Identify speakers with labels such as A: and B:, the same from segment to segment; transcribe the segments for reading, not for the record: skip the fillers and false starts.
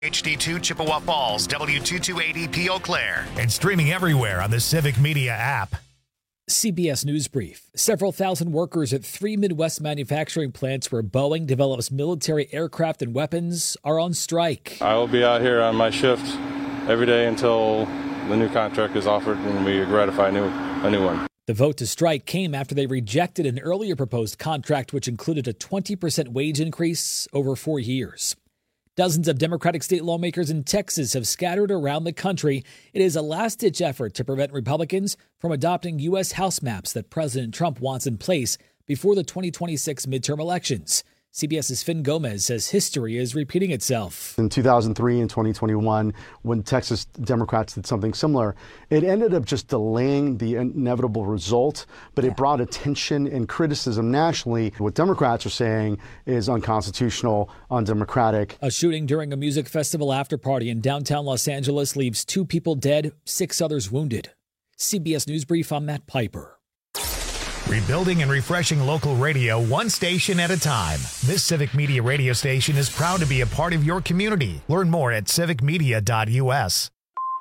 A: HD2 Chippewa Falls, W228EP Eau Claire.
B: And streaming everywhere on the Civic Media app.
C: CBS News Brief. Several thousand workers at 3 Midwest manufacturing plants where Boeing develops military aircraft and weapons are on strike.
D: I will be out here on my shift every day until the new contract is offered and we ratify a new one.
C: The vote to strike came after they rejected an earlier proposed contract which included a 20% wage increase over 4 years. Dozens of Democratic state lawmakers in Texas have scattered around the country. It is a last-ditch effort to prevent Republicans from adopting U.S. House maps that President Trump wants in place before the 2026 midterm elections. CBS's Finn Gomez says history is repeating itself.
E: In 2003 and 2021, when Texas Democrats did something similar, it ended up just delaying the inevitable result, but it brought attention and criticism nationally. What Democrats are saying is unconstitutional, undemocratic.
C: A shooting during a music festival after party in downtown Los Angeles leaves 2 people dead, 6 others wounded. CBS News Brief, I'm Matt Piper.
B: Rebuilding and refreshing local radio one station at a time. This Civic Media radio station is proud to be a part of your community. Learn more at civicmedia.us.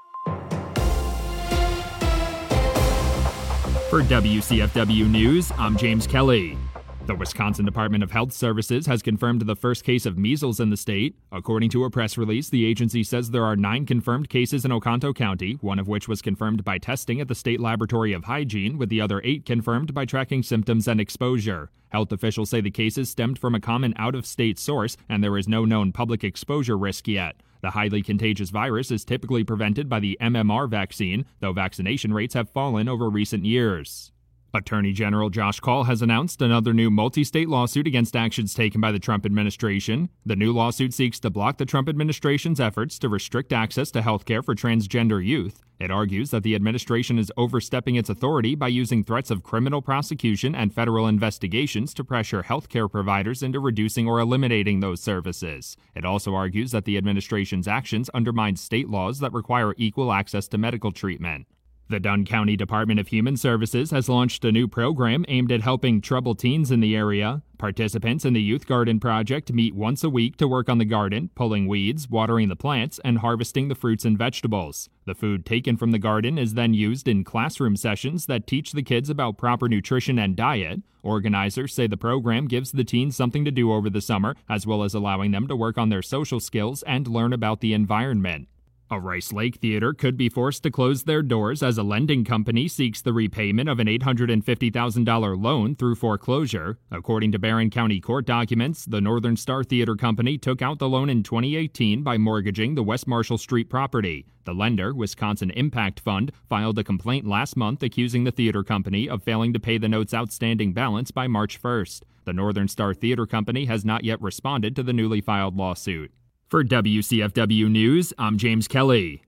F: For WCFW News, I'm James Kelly. The Wisconsin Department of Health Services has confirmed the first case of measles in the state. According to a press release, the agency says there are 9 confirmed cases in Oconto County, one of which was confirmed by testing at the State Laboratory of Hygiene, with the other 8 confirmed by tracking symptoms and exposure. Health officials say the cases stemmed from a common out-of-state source, and there is no known public exposure risk yet. The highly contagious virus is typically prevented by the MMR vaccine, though vaccination rates have fallen over recent years. Attorney General Josh Kaul has announced another new multi-state lawsuit against actions taken by the Trump administration. The new lawsuit seeks to block the Trump administration's efforts to restrict access to health care for transgender youth. It argues that the administration is overstepping its authority by using threats of criminal prosecution and federal investigations to pressure health care providers into reducing or eliminating those services. It also argues that the administration's actions undermine state laws that require equal access to medical treatment. The Dunn County Department of Human Services has launched a new program aimed at helping troubled teens in the area. Participants in the Youth Garden Project meet once a week to work on the garden, pulling weeds, watering the plants, and harvesting the fruits and vegetables. The food taken from the garden is then used in classroom sessions that teach the kids about proper nutrition and diet. Organizers say the program gives the teens something to do over the summer, as well as allowing them to work on their social skills and learn about the environment. A Rice Lake theater could be forced to close their doors as a lending company seeks the repayment of an $850,000 loan through foreclosure. According to Barron County court documents, the Northern Star Theater Company took out the loan in 2018 by mortgaging the West Marshall Street property. The lender, Wisconsin Impact Fund, filed a complaint last month accusing the theater company of failing to pay the note's outstanding balance by March 1st. The Northern Star Theater Company has not yet responded to the newly filed lawsuit. For WCFW News, I'm James Kelly.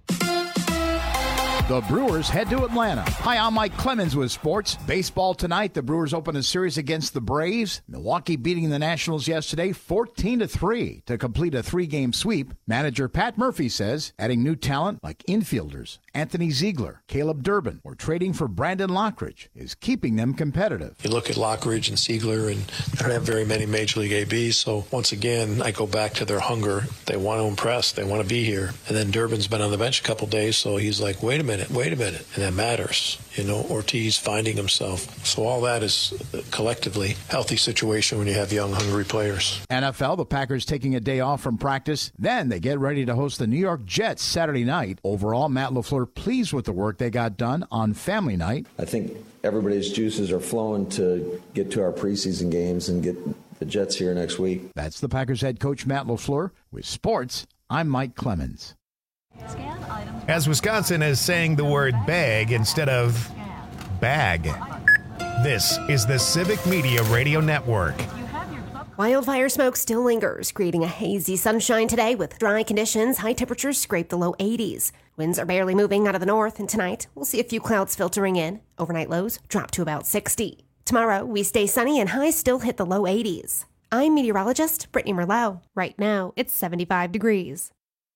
G: The Brewers head to Atlanta. Hi, I'm Mike Clemens with sports. Baseball tonight, the Brewers open a series against the Braves. Milwaukee beating the Nationals yesterday 14-3 to complete a 3-game sweep. Manager Pat Murphy says adding new talent like infielders Anthony Ziegler, Caleb Durbin, or trading for Brandon Lockridge is keeping them competitive.
H: You look at Lockridge and Ziegler, and I don't have very many Major League ABs, so once again, I go back to their hunger. They want to impress. They want to be here. And then Durbin's been on the bench a couple days, so he's like, wait a minute. And that matters. You know, Ortiz finding himself. So all that is collectively healthy situation when you have young, hungry players.
G: NFL, the Packers taking a day off from practice. Then they get ready to host the New York Jets Saturday night. Overall, Matt LaFleur pleased with the work they got done on family night.
I: I think everybody's juices are flowing to get to our preseason games and get the Jets here next week.
G: That's the Packers head coach Matt LaFleur. With sports, I'm Mike Clemens.
B: As Wisconsin is saying the word bag instead of bag. This is the Civic Media Radio Network.
J: Wildfire smoke still lingers, creating a hazy sunshine today with dry conditions. High temperatures scrape the low 80s. Winds are barely moving out of the north, and tonight we'll see a few clouds filtering in. Overnight lows drop to about 60. Tomorrow we stay sunny and highs still hit the low 80s. I'm meteorologist Brittany Merlot. Right now it's 75 degrees.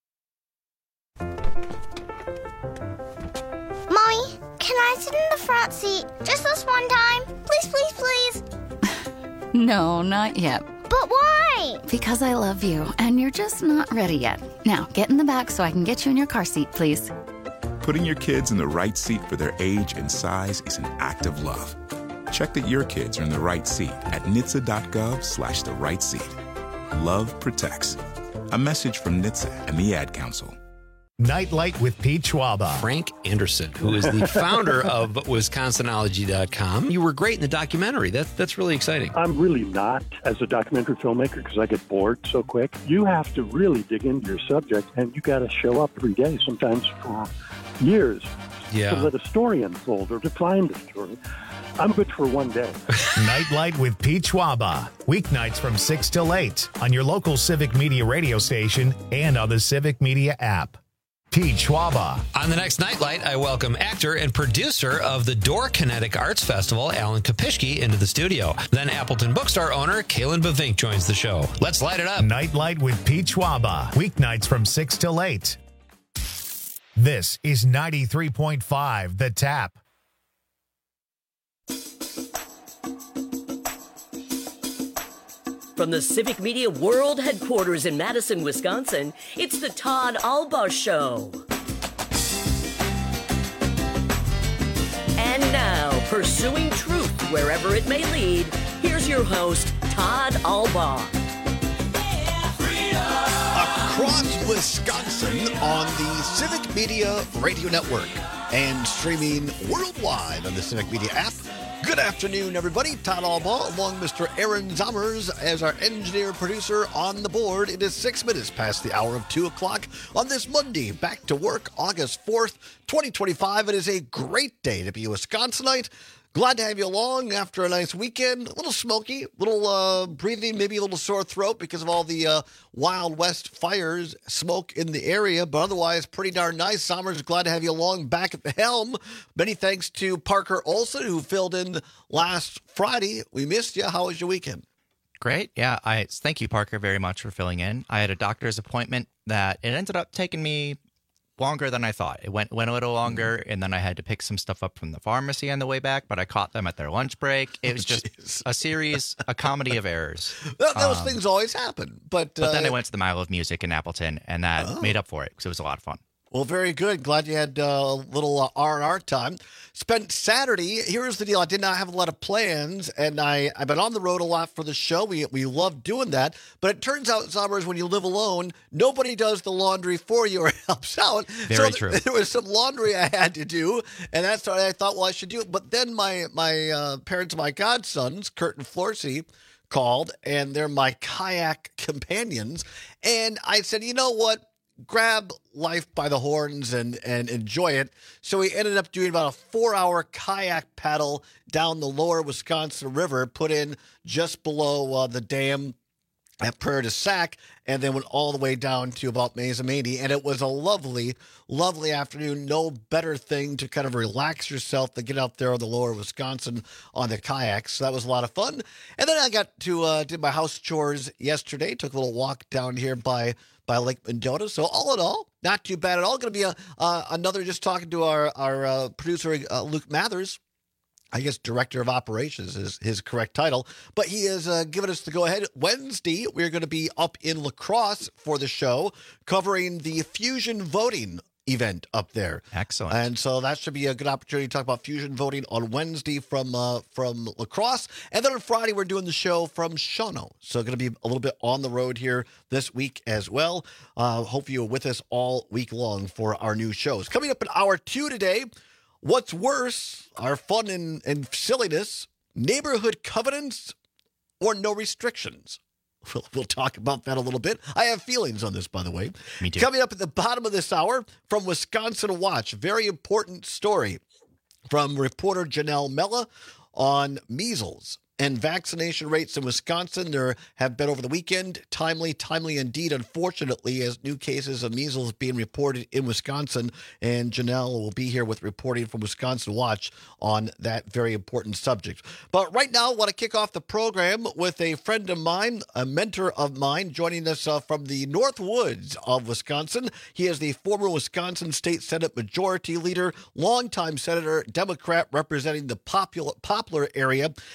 K: Mommy, can I sit in the front seat just this one time? Please, please, please.
L: No, not yet.
K: But why?
L: Because I love you, and you're just not ready yet. Now, get in the back so I can get you in your car seat, please.
M: Putting your kids in the right seat for their age and size is an act of love. Check that your kids are in the right seat at NHTSA.gov/the right seat. Love protects. A message from NHTSA and the Ad Council.
B: Nightlight with Pete Schwaba.
N: Frank Anderson, who is the founder of Wisconsinology.com. You were great in the documentary. That's really exciting.
O: I'm really not as a documentary filmmaker because I get bored so quick. You have to really dig into your subject, and you got to show up every day, sometimes for years, to let a story unfold or to find a story. I'm good for one day.
B: Nightlight with Pete Schwaba. Weeknights from 6 till 8 on your local Civic Media radio station and on the Civic Media app. Pete Schwaba.
N: On the next Nightlight, I welcome actor and producer of the Door Kinetic Arts Festival, Alan Kopishki, into the studio. Then Appleton Bookstore owner, Kalen Bavink, joins the show. Let's light it up.
B: Nightlight with Pete Schwaba. Weeknights from 6 till 8. This is 93.5 The Tap.
P: From the Civic Media World Headquarters in Madison, Wisconsin, it's the Todd Alba Show. And now, pursuing truth wherever it may lead, here's your host, Todd Alba.
Q: Across Wisconsin on the Civic Media Radio Network and streaming worldwide on the Civic Media app. Good afternoon, everybody. Todd Alba along Mr. Aaron Zommers as our engineer producer on the board. It is 6 minutes past the hour of 2 o'clock on this Monday. Back to work, August 4th, 2025. It is a great day to be a Wisconsinite. Glad to have you along after a nice weekend. A little smoky, a little breathing, maybe a little sore throat because of all the Wild West fires, smoke in the area, but otherwise pretty darn nice. Sommers, glad to have you along back at the helm. Many thanks to Parker Olson, who filled in last Friday. We missed you. How was your weekend?
R: Great. Yeah, thank you, Parker, very much for filling in. I had a doctor's appointment that it ended up taking me longer than I thought. It went a little longer, and then I had to pick some stuff up from the pharmacy on the way back, but I caught them at their lunch break. It was just a comedy of errors.
Q: Those things always happen. But
R: then I went to the Mile of Music in Appleton, and that made up for it because it was a lot of fun.
Q: Well, very good. Glad you had a little R&R time. Spent Saturday. Here's the deal. I did not have a lot of plans, and I've been on the road a lot for the show. We love doing that. But it turns out, Zommers, when you live alone, nobody does the laundry for you or helps out.
R: Very true.
Q: There was some laundry I had to do, and that's what I thought, well, I should do it. But then my parents, my godsons, Kurt and Florcy, called, and they're my kayak companions. And I said, you know what? Grab life by the horns and enjoy it. So we ended up doing about a 4-hour kayak paddle down the lower Wisconsin River, put in just below the dam at Prairie du Sac, and then went all the way down to about Mazomanie. And it was a lovely, lovely afternoon. No better thing to kind of relax yourself than get out there on the lower Wisconsin on the kayaks. So that was a lot of fun. And then I got to did my house chores yesterday. Took a little walk down here by Lake Mendota. So all in all, not too bad at all. Going to be another, just talking to our producer, Luke Mathers. I guess Director of Operations is his correct title. But he has given us the go-ahead. Wednesday, we're going to be up in La Crosse for the show, covering the Fusion Voting event up there.
R: Excellent.
Q: And so that should be a good opportunity to talk about fusion voting on Wednesday from La Crosse. And then on Friday, we're doing the show from Shawano. So going to be a little bit on the road here this week as well. Hope you're with us all week long for our new shows. Coming up in hour 2 today, what's worse, our fun and silliness, neighborhood covenants or no restrictions? We'll talk about that a little bit. I have feelings on this, by the way.
R: Me too.
Q: Coming up at the bottom of this hour, from Wisconsin Watch, very important story from reporter Janelle Mella on measles and vaccination rates in Wisconsin. There have been over the weekend, timely indeed, unfortunately, as new cases of measles being reported in Wisconsin. And Janelle will be here with reporting from Wisconsin Watch on that very important subject. But right now, I want to kick off the program with a friend of mine, a mentor of mine, joining us from the North Woods of Wisconsin. He is the former Wisconsin State Senate Majority Leader, longtime Senator, Democrat representing the Poplar area, and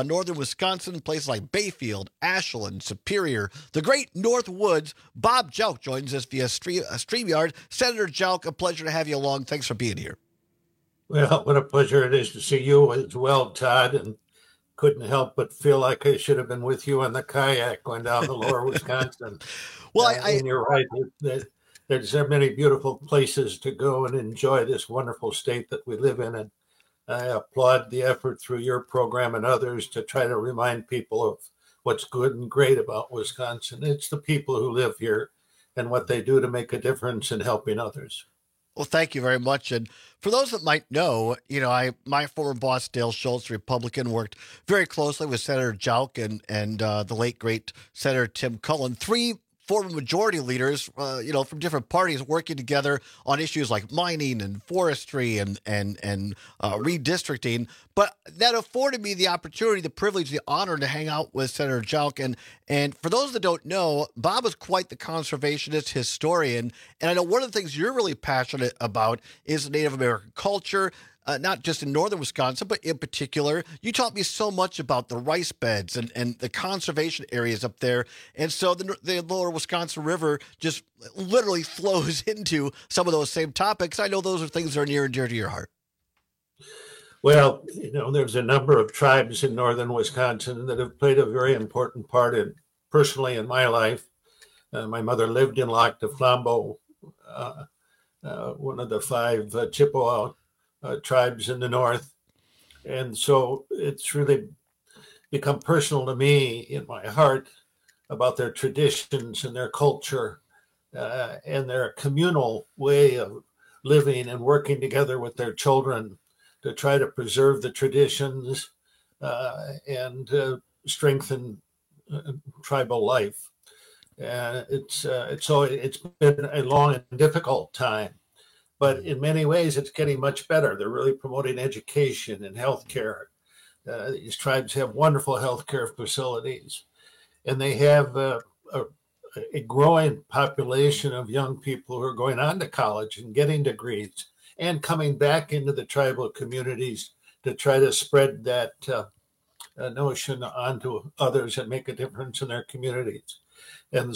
Q: northern Wisconsin, places like Bayfield, Ashland, Superior, the great North Woods. Bob Jelk joins us via StreamYard. Senator Jelk, a pleasure to have you along. Thanks for being here.
S: Well, what a pleasure it is to see you as well, Todd, and couldn't help but feel like I should have been with you on the kayak going down the lower Wisconsin.
Q: Well,
S: and you're right. There's so many beautiful places to go and enjoy this wonderful state that we live in. And I applaud the effort through your program and others to try to remind people of what's good and great about Wisconsin. It's the people who live here and what they do to make a difference in helping others.
Q: Well, thank you very much. And for those that might know, my former boss, Dale Schultz, Republican, worked very closely with Senator Jelk and the late, great Senator Tim Cullen, three former majority leaders, from different parties working together on issues like mining and forestry and redistricting. But that afforded me the opportunity, the privilege, the honor to hang out with Senator Jelk. And for those that don't know, Bob is quite the conservationist historian. And I know one of the things you're really passionate about is Native American culture. Not just in northern Wisconsin, but in particular. You taught me so much about the rice beds and the conservation areas up there. And so the lower Wisconsin River just literally flows into some of those same topics. I know those are things that are near and dear to your heart.
S: Well, there's a number of tribes in northern Wisconsin that have played a very important part personally in my life. My mother lived in Lac du Flambeau, one of the 5 Chippewa tribes in the north. And so it's really become personal to me in my heart about their traditions and their culture and their communal way of living and working together with their children to try to preserve the traditions and strengthen tribal life. It's been a long and difficult time. But in many ways, it's getting much better. They're really promoting education and healthcare. These tribes have wonderful healthcare facilities, and they have a growing population of young people who are going on to college and getting degrees and coming back into the tribal communities to try to spread that notion onto others and make a difference in their communities. And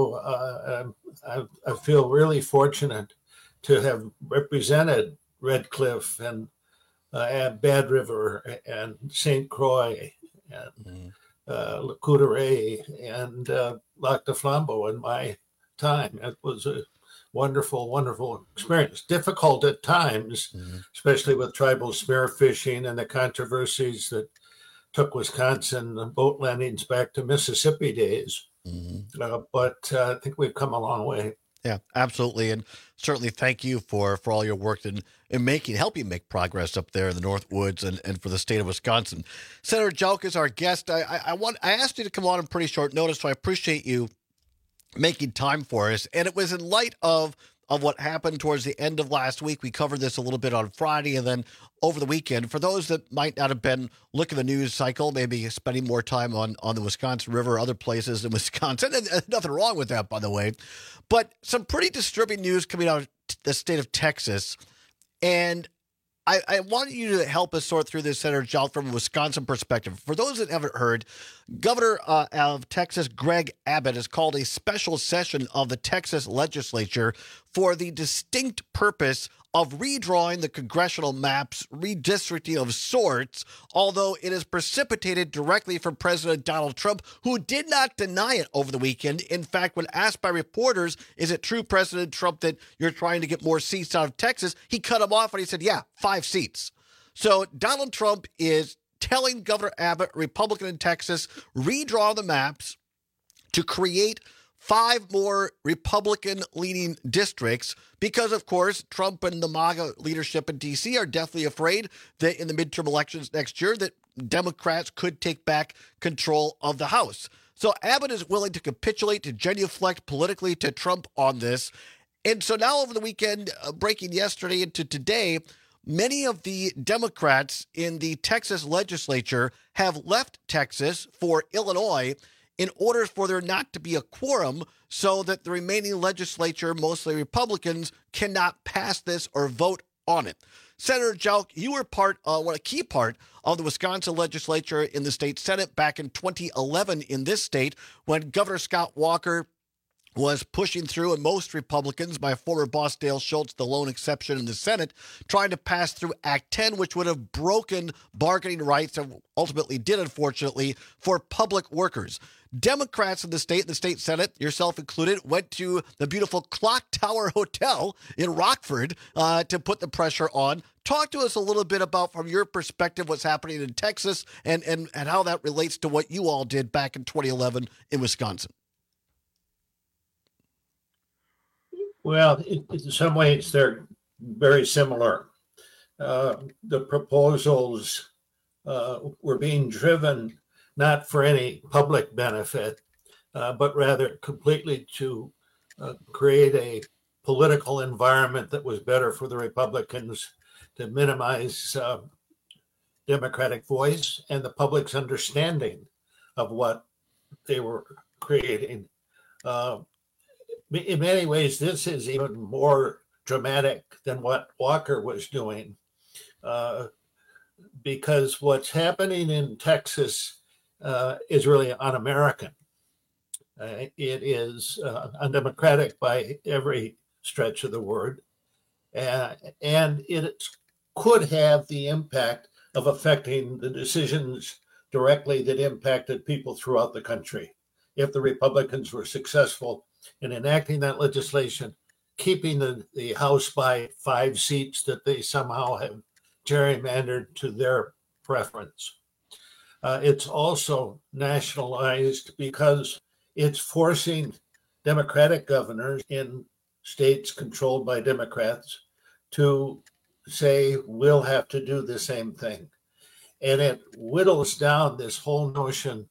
S: so I feel really fortunate to have represented Red Cliff and Bad River and St. Croix and Le Coudray and Lac du Flambeau in my time. It was a wonderful, wonderful experience. Difficult at times, especially with tribal spearfishing and the controversies that took Wisconsin boat landings back to Mississippi days. But I think we've come a long way.
Q: Yeah, absolutely. And certainly thank you for all your work in helping make progress up there in the North Woods and for the state of Wisconsin. Senator Jelk is our guest. I asked you to come on in pretty short notice, so I appreciate you making time for us. And it was in light of what happened towards the end of last week. We covered this a little bit on Friday and then over the weekend. For those that might not have been looking at the news cycle, maybe spending more time on the Wisconsin River, other places in Wisconsin, and nothing wrong with that, by the way. But some pretty disturbing news coming out of the state of Texas. And I want you to help us sort through this, Senator Jelk, from a Wisconsin perspective. For those that haven't heard, Governor of Texas, Greg Abbott, has called a special session of the Texas legislature for the distinct purpose of redrawing the congressional maps, redistricting of sorts, although it is precipitated directly from President Donald Trump, who did not deny it over the weekend. In fact, when asked by reporters, is it true, President Trump, that you're trying to get more seats out of Texas, he cut him off and he said, yeah, 5 seats. So Donald Trump is telling Governor Abbott, Republican in Texas, redraw the maps to create 5 more Republican-leaning districts because, of course, Trump and the MAGA leadership in D.C. are deathly afraid that in the midterm elections next year that Democrats could take back control of the House. So Abbott is willing to capitulate, to genuflect politically to Trump on this. And so now over the weekend, breaking yesterday into today, many of the Democrats in the Texas legislature have left Texas for Illinois in order for there not to be a quorum so that the remaining legislature, mostly Republicans, cannot pass this or vote on it. Senator Jelk, you were a key part of the Wisconsin legislature in the state Senate back in 2011 in this state when Governor Scott Walker was pushing through, and most Republicans, my former boss Dale Schultz, the lone exception in the Senate, trying to pass through Act 10, which would have broken bargaining rights, and ultimately did, unfortunately, for public workers. Democrats in the state Senate, yourself included, went to the beautiful Clock Tower Hotel in Rockford to put the pressure on. Talk to us a little bit about, from your perspective, what's happening in Texas and how that relates to what you all did back in 2011 in Wisconsin.
S: Well, in some ways, they're very similar. The proposals were being driven not for any public benefit, but rather completely to create a political environment that was better for the Republicans, to minimize Democratic voice and the public's understanding of what they were creating. In many ways, this is even more dramatic than what Walker was doing, because what's happening in Texas is really un-American. It is undemocratic by every stretch of the word, and it could have the impact of affecting the decisions directly that impacted people throughout the country. If the Republicans were successful in enacting that legislation, keeping the House by 5 seats that they somehow have gerrymandered to their preference. It's also nationalized because it's forcing Democratic governors in states controlled by Democrats to say, we'll have to do the same thing. And it whittles down this whole notion.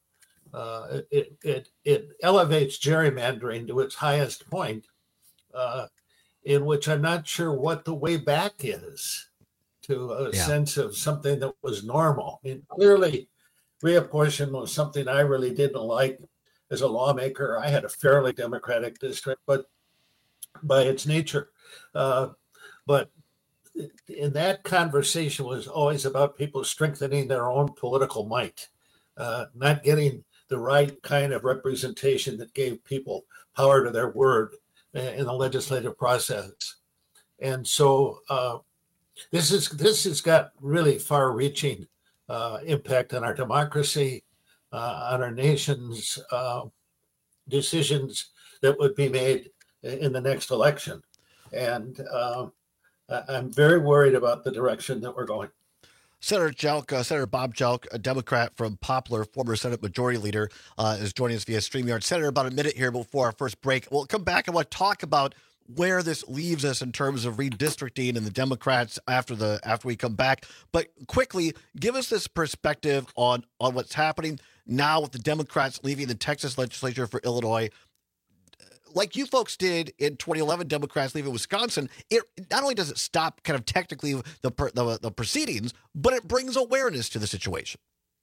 S: It elevates gerrymandering to its highest point, in which I'm not sure what the way back is to a sense of something that was normal. I mean, clearly, reapportionment was something I really didn't like as a lawmaker. I had a fairly Democratic district, but by its nature. But in that conversation was always about people strengthening their own political might, not getting the right kind of representation that gave people power to their word in the legislative process. And so this has got really far-reaching impact on our democracy, on our nation's decisions that would be made in the next election. And I'm very worried about the direction that we're going.
Q: Senator Jelk, Senator Bob Jelk, a Democrat from Poplar, former Senate Majority Leader, is joining us via StreamYard. Senator, about a minute here before our first break. We'll come back and we'll talk about where this leaves us in terms of redistricting and the Democrats after we come back. But quickly, give us this perspective on what's happening now with the Democrats leaving the Texas legislature for Illinois. Like you folks did in 2011, Democrats leaving Wisconsin, it not only does it stop kind of technically the proceedings, but it brings awareness to the situation.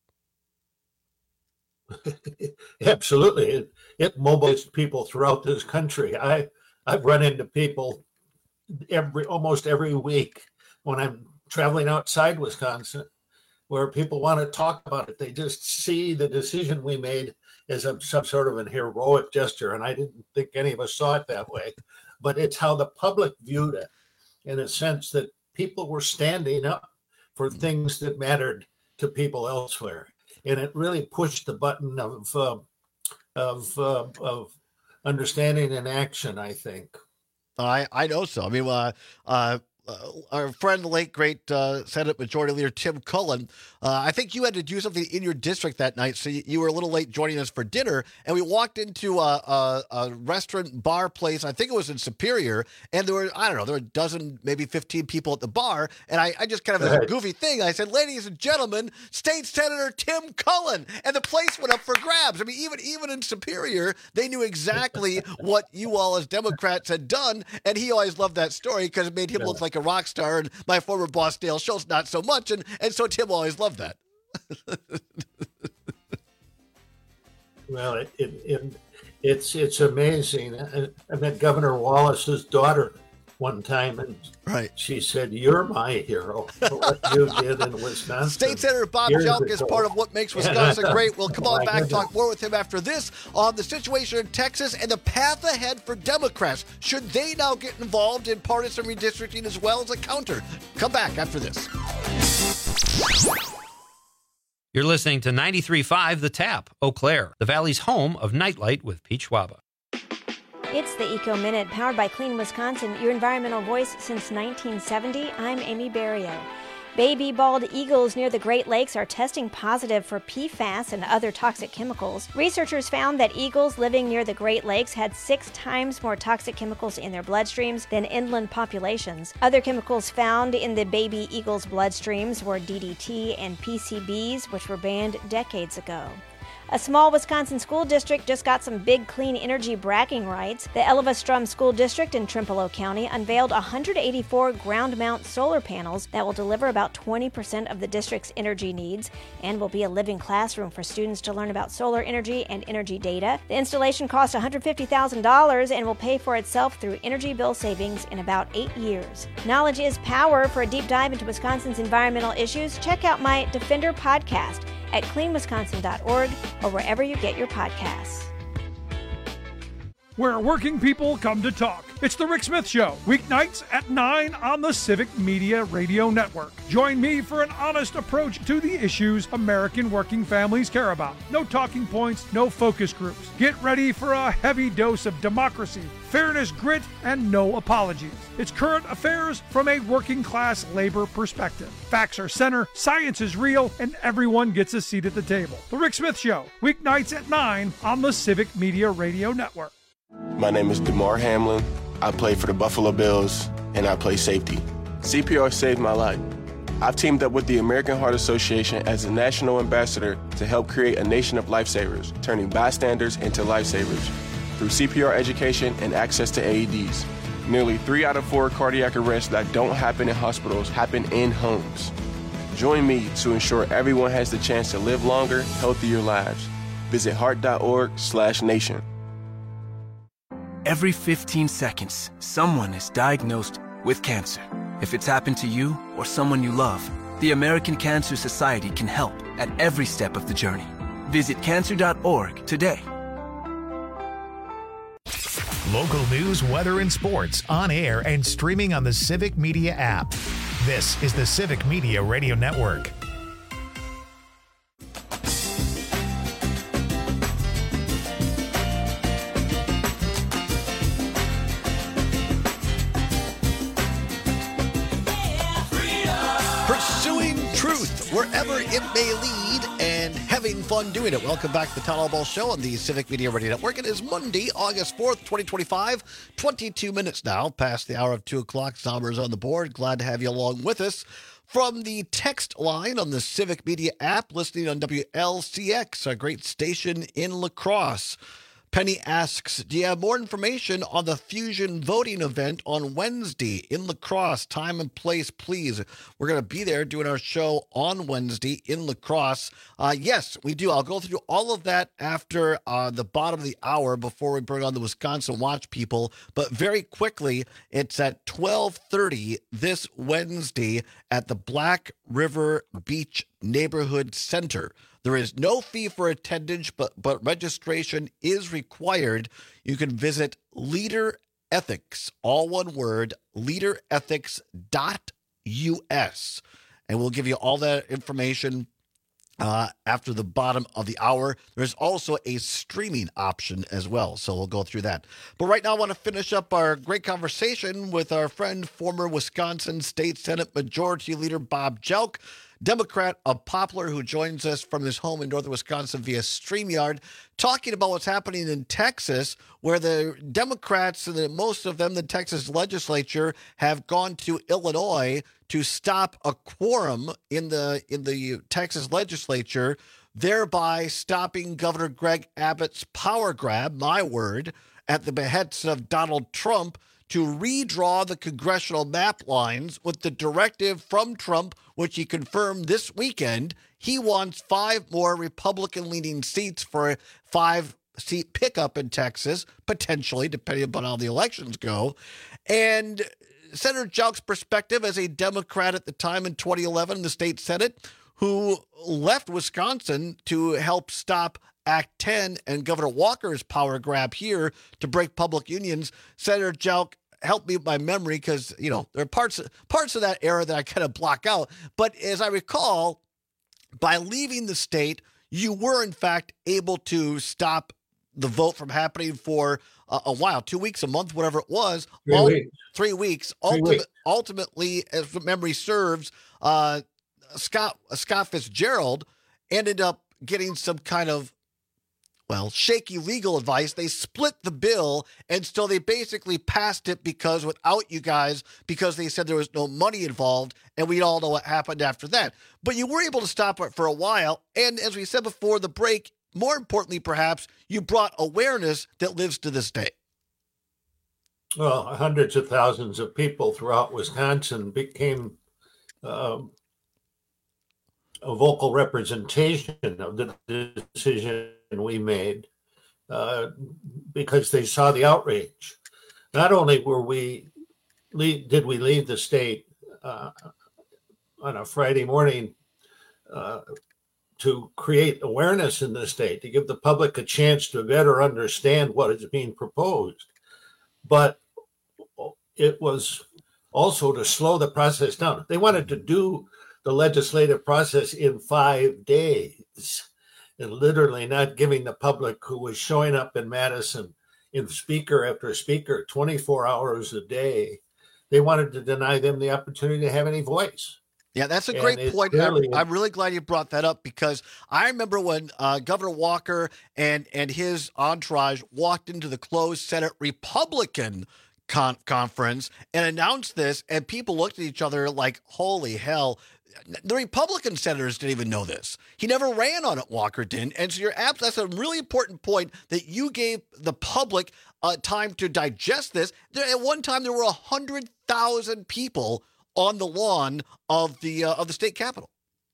S: Absolutely. It mobilized people throughout this country. I've run into people almost every week when I'm traveling outside Wisconsin where people want to talk about it. They just see the decision we made as some sort of an heroic gesture, and I didn't think any of us saw it that way. But it's how the public viewed it, in a sense that people were standing up for things that mattered to people elsewhere, and it really pushed the button of understanding and action, I think.
Q: I know so. I mean, our friend, the late, great Senate Majority Leader Tim Cullen, I think you had to do something in your district that night, so you were a little late joining us for dinner, and we walked into a restaurant bar place, I think it was in Superior, and there were a dozen, maybe 15 people at the bar, and I just kind of, as a goofy thing, I said, ladies and gentlemen, State Senator Tim Cullen, and the place went up for grabs. I mean, even in Superior, they knew exactly what you all as Democrats had done, and he always loved that story because it made him look like a rock star, and my former boss Dale Schultz not so much, and so Tim always loved that.
S: Well, it's amazing. I met Governor Wallace's daughter one time, and
Q: right.
S: she said, "You're my hero for what you did in Wisconsin."
Q: State Senator Bob Jelk is part of what makes Wisconsin great. We'll come on back, talk more with him after this on the situation in Texas and the path ahead for Democrats. Should they now get involved in partisan redistricting as well as a counter? Come back after this.
N: You're listening to 93.5 The Tap, Eau Claire, the Valley's home of Nightlight with Pete Schwaba.
T: It's the Eco Minute, powered by Clean Wisconsin, your environmental voice since 1970. I'm Amy Barrio. Baby bald eagles near the Great Lakes are testing positive for PFAS and other toxic chemicals. Researchers found that eagles living near the Great Lakes had 6 times more toxic chemicals in their bloodstreams than inland populations. Other chemicals found in the baby eagles' bloodstreams were DDT and PCBs, which were banned decades ago. A small Wisconsin school district just got some big clean energy bragging rights. The Elva-Strum School District in Trempealeau County unveiled 184 ground-mount solar panels that will deliver about 20% of the district's energy needs and will be a living classroom for students to learn about solar energy and energy data. The installation cost $150,000 and will pay for itself through energy bill savings in about 8 years. Knowledge is power. For a deep dive into Wisconsin's environmental issues, check out my Defender podcast at cleanwisconsin.org or wherever you get your podcasts.
U: Where working people come to talk. It's The Rick Smith Show, weeknights at 9 on the Civic Media Radio Network. Join me for an honest approach to the issues American working families care about. No talking points, no focus groups. Get ready for a heavy dose of democracy, fairness, grit, and no apologies. It's current affairs from a working class labor perspective. Facts are center, science is real, and everyone gets a seat at the table. The Rick Smith Show, weeknights at 9 on the Civic Media Radio Network.
V: My name is DeMar Hamlin. I play for the Buffalo Bills, and I play safety. CPR saved my life. I've teamed up with the American Heart Association as a national ambassador to help create a nation of lifesavers, turning bystanders into lifesavers through CPR education and access to AEDs. Nearly 3 out of 4 cardiac arrests that don't happen in hospitals happen in homes. Join me to ensure everyone has the chance to live longer, healthier lives. Visit heart.org/nation.
W: Every 15 seconds, someone is diagnosed with cancer. If it's happened to you or someone you love, the American Cancer Society can help at every step of the journey. Visit cancer.org today.
B: Local news, weather, and sports on air and streaming on the Civic Media app. This is the Civic Media Radio Network.
Q: Wherever it may lead, and having fun doing it. Welcome back to the Town Hall Ball Show on the Civic Media Radio Network. It is Monday, August 4th, 2025. 22 minutes now past the hour of 2 o'clock. Somers on the board. Glad to have you along with us. From the text line on the Civic Media app, listening on WLCX, a great station in La Crosse. Penny asks, do you have more information on the Fusion voting event on Wednesday in La Crosse? Time and place, please. We're going to be there doing our show on Wednesday in La Crosse. Yes, we do. I'll go through all of that after the bottom of the hour before we bring on the Wisconsin Watch people. But very quickly, it's at 12:30 this Wednesday at the Black River Beach Neighborhood Center. There is no fee for attendance, but registration is required. You can visit Leader Ethics, all one word, leaderethics.us. And we'll give you all that information after the bottom of the hour. There's also a streaming option as well, so we'll go through that. But right now I want to finish up our great conversation with our friend, former Wisconsin State Senate Majority Leader Bob Jelk, Democrat of Poplar, who joins us from his home in northern Wisconsin via StreamYard, talking about what's happening in Texas, where the Democrats, and most of them, the Texas legislature, have gone to Illinois to stop a quorum in the Texas legislature, thereby stopping Governor Greg Abbott's power grab, my word, at the behest of Donald Trump, to redraw the congressional map lines with the directive from Trump, which he confirmed this weekend. He wants 5 more Republican-leaning seats for a 5-seat pickup in Texas, potentially, depending upon how the elections go. And Senator Jauch's perspective as a Democrat at the time in 2011 in the state Senate, who left Wisconsin to help stop Act 10 and Governor Walker's power grab here to break public unions. Senator Jauch, help me with my memory because, you know, there are parts of that era that I kind of block out. But as I recall, by leaving the state, you were, in fact, able to stop the vote from happening for a while, 2 weeks, a month, whatever it was. 3 weeks. Ultimately, as memory serves, Scott Fitzgerald ended up getting some kind of, shaky legal advice. They split the bill, and so they basically passed it without you guys, because they said there was no money involved, and we all know what happened after that. But you were able to stop it for a while, and as we said before the break, more importantly, perhaps, you brought awareness that lives to this day.
S: Well, hundreds of thousands of people throughout Wisconsin became a vocal representation of the decision we made because they saw the outrage. Not only did we leave the state on a Friday morning to create awareness in the state, to give the public a chance to better understand what is being proposed, but it was also to slow the process down. They wanted to do the legislative process in 5 days, and literally not giving the public who was showing up in Madison in speaker after speaker 24 hours a day, they wanted to deny them the opportunity to have any voice.
Q: Yeah, that's a great point. I'm really glad you brought that up, because I remember when Governor Walker and his entourage walked into the closed Senate Republican conference and announced this, and people looked at each other like, holy hell. The Republican senators didn't even know this. He never ran on it, Walker didn't. And so that's a really important point, that you gave the public time to digest this. At one time, there were 100,000 people on the lawn of the state capitol.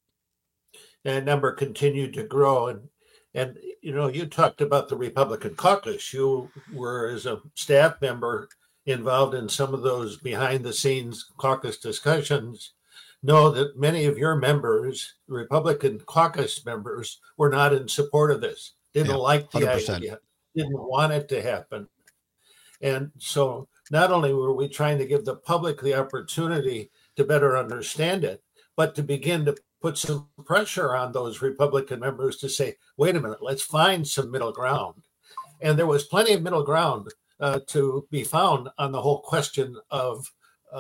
S: That number continued to grow. And you know, you talked about the Republican caucus. You were, as a staff member, involved in some of those behind-the-scenes caucus discussions. Know that many of your members, Republican caucus members, were not in support of this. Didn't like the 100%. Idea. Didn't want it to happen. And so not only were we trying to give the public the opportunity to better understand it, but to begin to put some pressure on those Republican members to say, wait a minute, let's find some middle ground. And there was plenty of middle ground to be found on the whole question of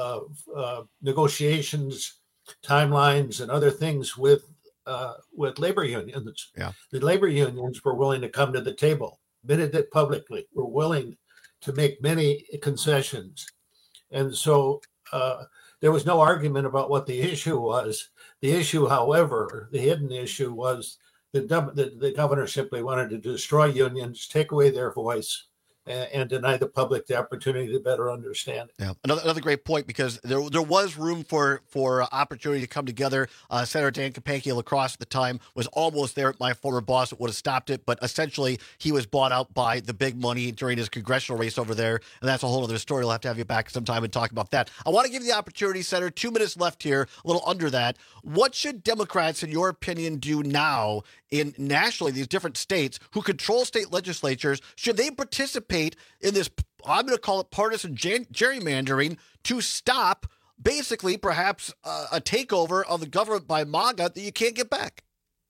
S: negotiations, timelines, and other things with labor unions.
Q: Yeah.
S: The labor unions were willing to come to the table, admitted it publicly, were willing to make many concessions. And so there was no argument about what the issue was. The issue, however, the hidden issue was the governor simply wanted to destroy unions, take away their voice, and deny the public the opportunity to better understand it.
Q: Yeah, another great point, because there was room for opportunity to come together. Senator Dan Kapanke of La Crosse at the time was almost there. My former boss would have stopped it, but essentially he was bought out by the big money during his congressional race over there, and that's a whole other story. We'll have to have you back sometime and talk about that. I want to give you the opportunity, Senator, 2 minutes left here, a little under that. What should Democrats, in your opinion, do now in nationally, these different states who control state legislatures? Should they participate in this, I'm going to call it partisan gerrymandering, to stop basically perhaps a takeover of the government by MAGA that you can't get back?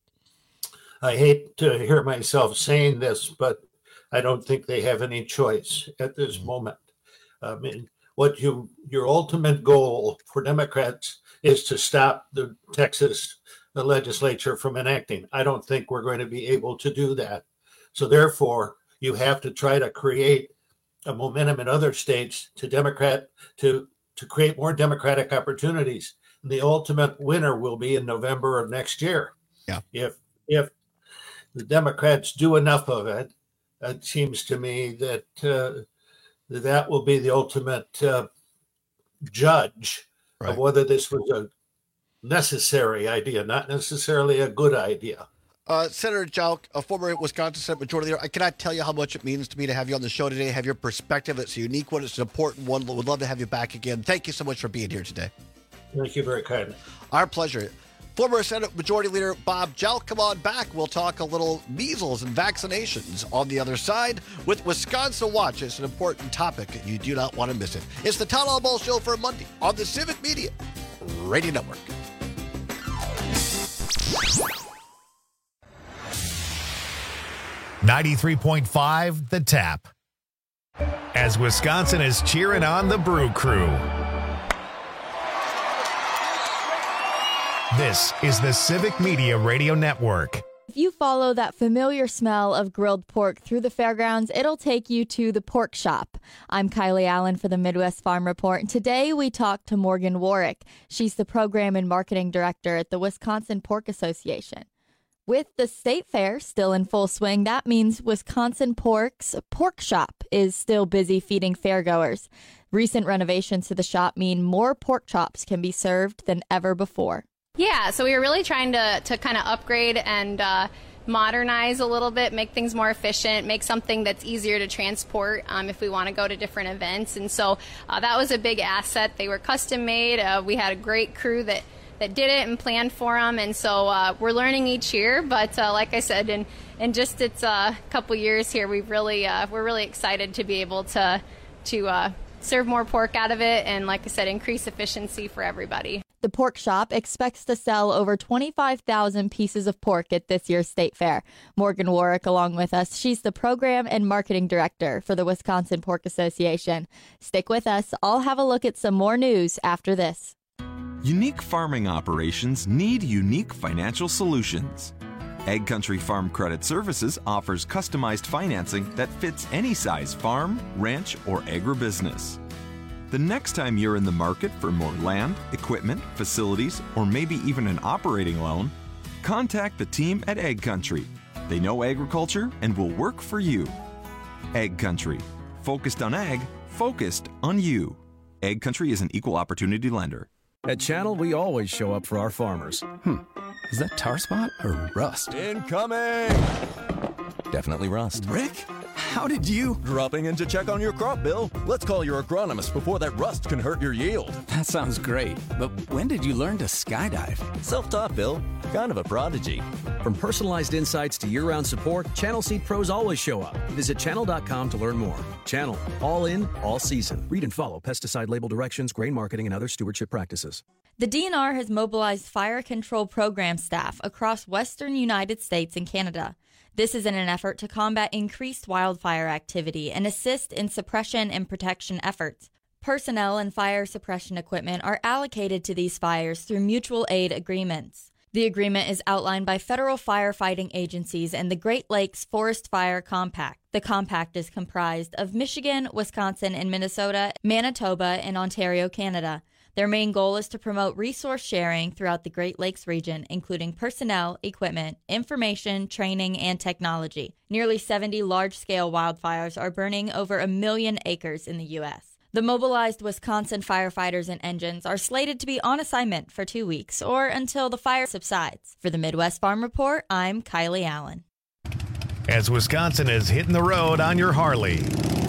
S: I hate to hear myself saying this, but I don't think they have any choice at this moment. I mean, your ultimate goal for Democrats is to stop the legislature from enacting. I don't think we're going to be able to do that. So therefore, you have to try to create a momentum in other states to create more democratic opportunities. And the ultimate winner will be in November of next year.
Q: Yeah.
S: If the Democrats do enough of it, it seems to me that that will be the ultimate judge of whether this was a necessary idea, not necessarily a good idea.
Q: Senator Jauch, a former Wisconsin Senate Majority Leader, I cannot tell you how much it means to me to have you on the show today, have your perspective. It's a unique one. It's an important one. Would love to have you back again. Thank you so much for being here today.
S: Thank you very kindly.
Q: Our pleasure. Former Senate Majority Leader Bob Jauch, come on back. We'll talk a little measles and vaccinations on the other side with Wisconsin Watch. It's an important topic. You do not want to miss it. It's the Town Hall Ball Show for Monday on the Civic Media Radio Network.
B: 93.5 The Tap. As Wisconsin is cheering on the Brew Crew. This is the Civic Media Radio Network.
A: If you follow that familiar smell of grilled pork through the fairgrounds, it'll take you to the Pork Shop. I'm Kylie Allen for the Midwest Farm Report, and today we talk to Morgan Warwick. She's the Program and Marketing Director at the Wisconsin Pork Association. With the state fair still in full swing, that means Wisconsin Pork's Pork Shop is still busy feeding fairgoers. Recent renovations to the shop mean more pork chops can be served than ever before.
D: Yeah, so we were really trying to kind of upgrade and modernize a little bit, make things more efficient, make something that's easier to transport if we want to go to different events. And so that was a big asset. They were custom made. We had a great crew that did it and planned for them. And so we're learning each year. But like I said, in just its couple years here, we're really excited to be able to serve more pork out of it and, like I said, increase efficiency for everybody.
A: The Pork Shop expects to sell over 25,000 pieces of pork at this year's state fair. Morgan Warwick along with us. She's the Program and Marketing Director for the Wisconsin Pork Association. Stick with us. I'll have a look at some more news after this.
E: Unique farming operations need unique financial solutions. Egg Country Farm Credit Services offers customized financing that fits any size farm, ranch, or agribusiness. The next time you're in the market for more land, equipment, facilities, or maybe even an operating loan, contact the team at Egg Country. They know agriculture and will work for you. Egg Country. Focused on ag, focused on you. Egg Country is an equal opportunity lender.
X: At Channel, we always show up for our farmers. Is that tar spot or rust?
Y: Incoming!
X: Definitely rust.
Y: Rick? How did you? Dropping in to check on your crop, Bill. Let's call your agronomist before that rust can hurt your yield.
X: That sounds great. But when did you learn to skydive?
Y: Self-taught, Bill. Kind of a prodigy.
X: From personalized insights to year-round support, Channel Seed Pros always show up. Visit channel.com to learn more. Channel. All in, all season. Read and follow pesticide label directions, grain marketing, and other stewardship practices.
A: The DNR has mobilized fire control program staff across western United States and Canada. This is in an effort to combat increased wildfire activity and assist in suppression and protection efforts. Personnel and fire suppression equipment are allocated to these fires through mutual aid agreements. The agreement is outlined by federal firefighting agencies and the Great Lakes Forest Fire Compact. The compact is comprised of Michigan, Wisconsin, and Minnesota, Manitoba, and Ontario, Canada. Their main goal is to promote resource sharing throughout the Great Lakes region, including personnel, equipment, information, training, and technology. Nearly 70 large-scale wildfires are burning over 1 million acres in the U.S. The mobilized Wisconsin firefighters and engines are slated to be on assignment for 2 weeks or until the fire subsides. For the Midwest Farm Report, I'm Kylie Allen.
B: As Wisconsin is hitting the road on your Harley.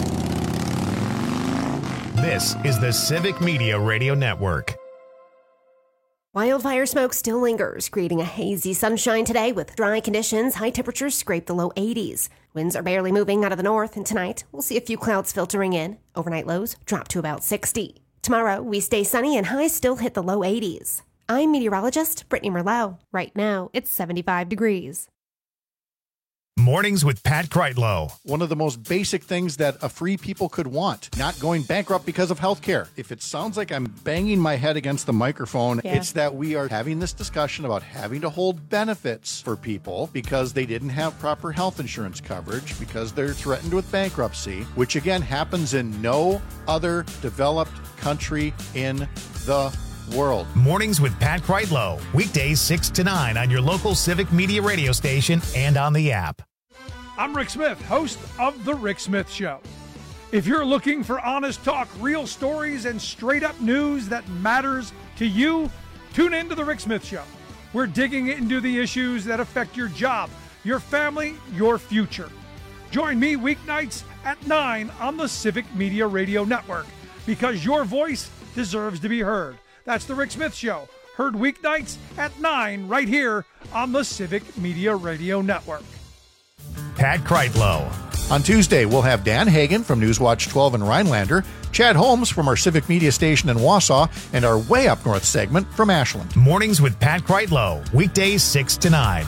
B: This is the Civic Media Radio Network.
J: Wildfire smoke still lingers, creating a hazy sunshine today with dry conditions. High temperatures scrape the low 80s. Winds are barely moving out of the north, and tonight we'll see a few clouds filtering in. Overnight lows drop to about 60. Tomorrow we stay sunny and highs still hit the low 80s. I'm meteorologist Brittany Merlot. Right now it's 75 degrees.
B: Mornings with Pat Kreitlow.
G: One of the most basic things that a free people could want, not going bankrupt because of health care. If it sounds like I'm banging my head against the microphone, It's that we are having this discussion about having to hold benefits for people because they didn't have proper health insurance coverage, because they're threatened with bankruptcy, which again happens in no other developed country in the world.
B: Mornings with Pat Kreitlow. Weekdays 6 to 9 on your local Civic Media radio station and on the app.
U: I'm Rick Smith, host of The Rick Smith Show. If you're looking for honest talk, real stories, and straight-up news that matters to you, tune in to The Rick Smith Show. We're digging into the issues that affect your job, your family, your future. Join me weeknights at 9 on the Civic Media Radio Network, because your voice deserves to be heard. That's The Rick Smith Show, heard weeknights at 9 right here on the Civic Media Radio Network.
B: Pat Kreitlow.
G: On Tuesday, we'll have Dan Hagan from Newswatch 12 in Rhinelander, Chad Holmes from our Civic Media station in Wausau, and our Way Up North segment from Ashland.
B: Mornings with Pat Kreitlow, weekdays 6 to 9.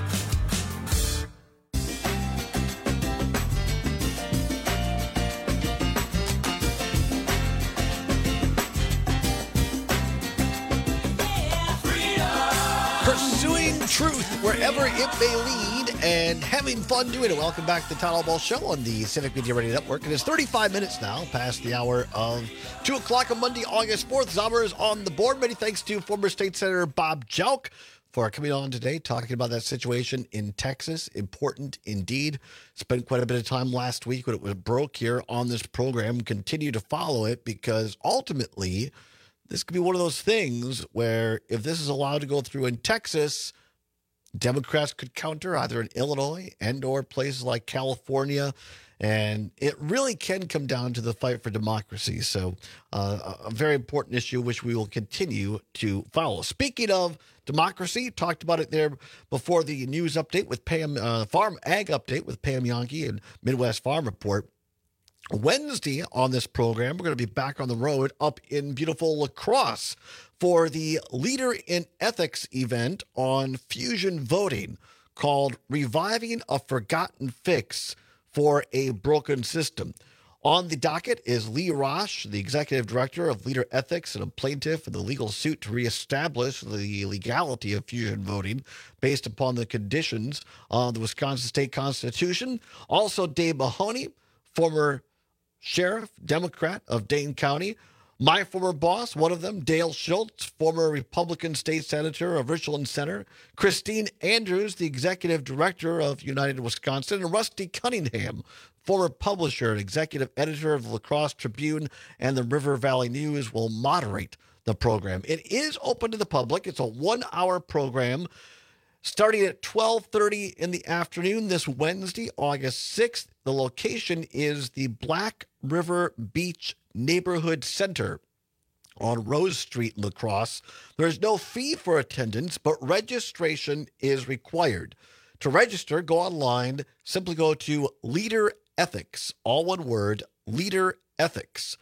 Q: Pursuing truth wherever it may lead and having fun doing it. Welcome back to the Todd Ball Show on the Civic Media Radio Network. It is 35 minutes now past the hour of 2 o'clock on Monday, August 4th. Zommer is on the board. Many thanks to former State Senator Bob Jauch for coming on today, talking about that situation in Texas. Important indeed. Spent quite a bit of time last week when it was broke here on this program. Continue to follow it because ultimately this could be one of those things where if this is allowed to go through in Texas, Democrats could counter either in Illinois and or places like California. And it really can come down to the fight for democracy. So a very important issue, which we will continue to follow. Speaking of democracy, talked about it there before the news update with Pam, Farm Ag Update with Pam Yonke and Midwest Farm Report. Wednesday on this program, we're going to be back on the road up in beautiful La Crosse for the Leader in Ethics event on fusion voting called Reviving a Forgotten Fix for a Broken System. On the docket is Lee Rosh, the executive director of Leader Ethics and a plaintiff in the legal suit to reestablish the legality of fusion voting based upon the conditions of the Wisconsin State Constitution. Also, Dave Mahoney, former sheriff, Democrat of Dane County. My former boss, one of them, Dale Schultz, former Republican state senator of Richland Center. Christine Andrews, the executive director of United Wisconsin. And Rusty Cunningham, former publisher and executive editor of the La Crosse Tribune and the River Valley News, will moderate the program. It is open to the public. It's a 1-hour program starting at 12:30 in the afternoon this Wednesday, August 6th. The location is the Black River Beach Neighborhood Center on Rose Street in La Crosse. There is no fee for attendance, but registration is required. To register, go online. Simply go to Leader Ethics, all one word, leaderethics.us.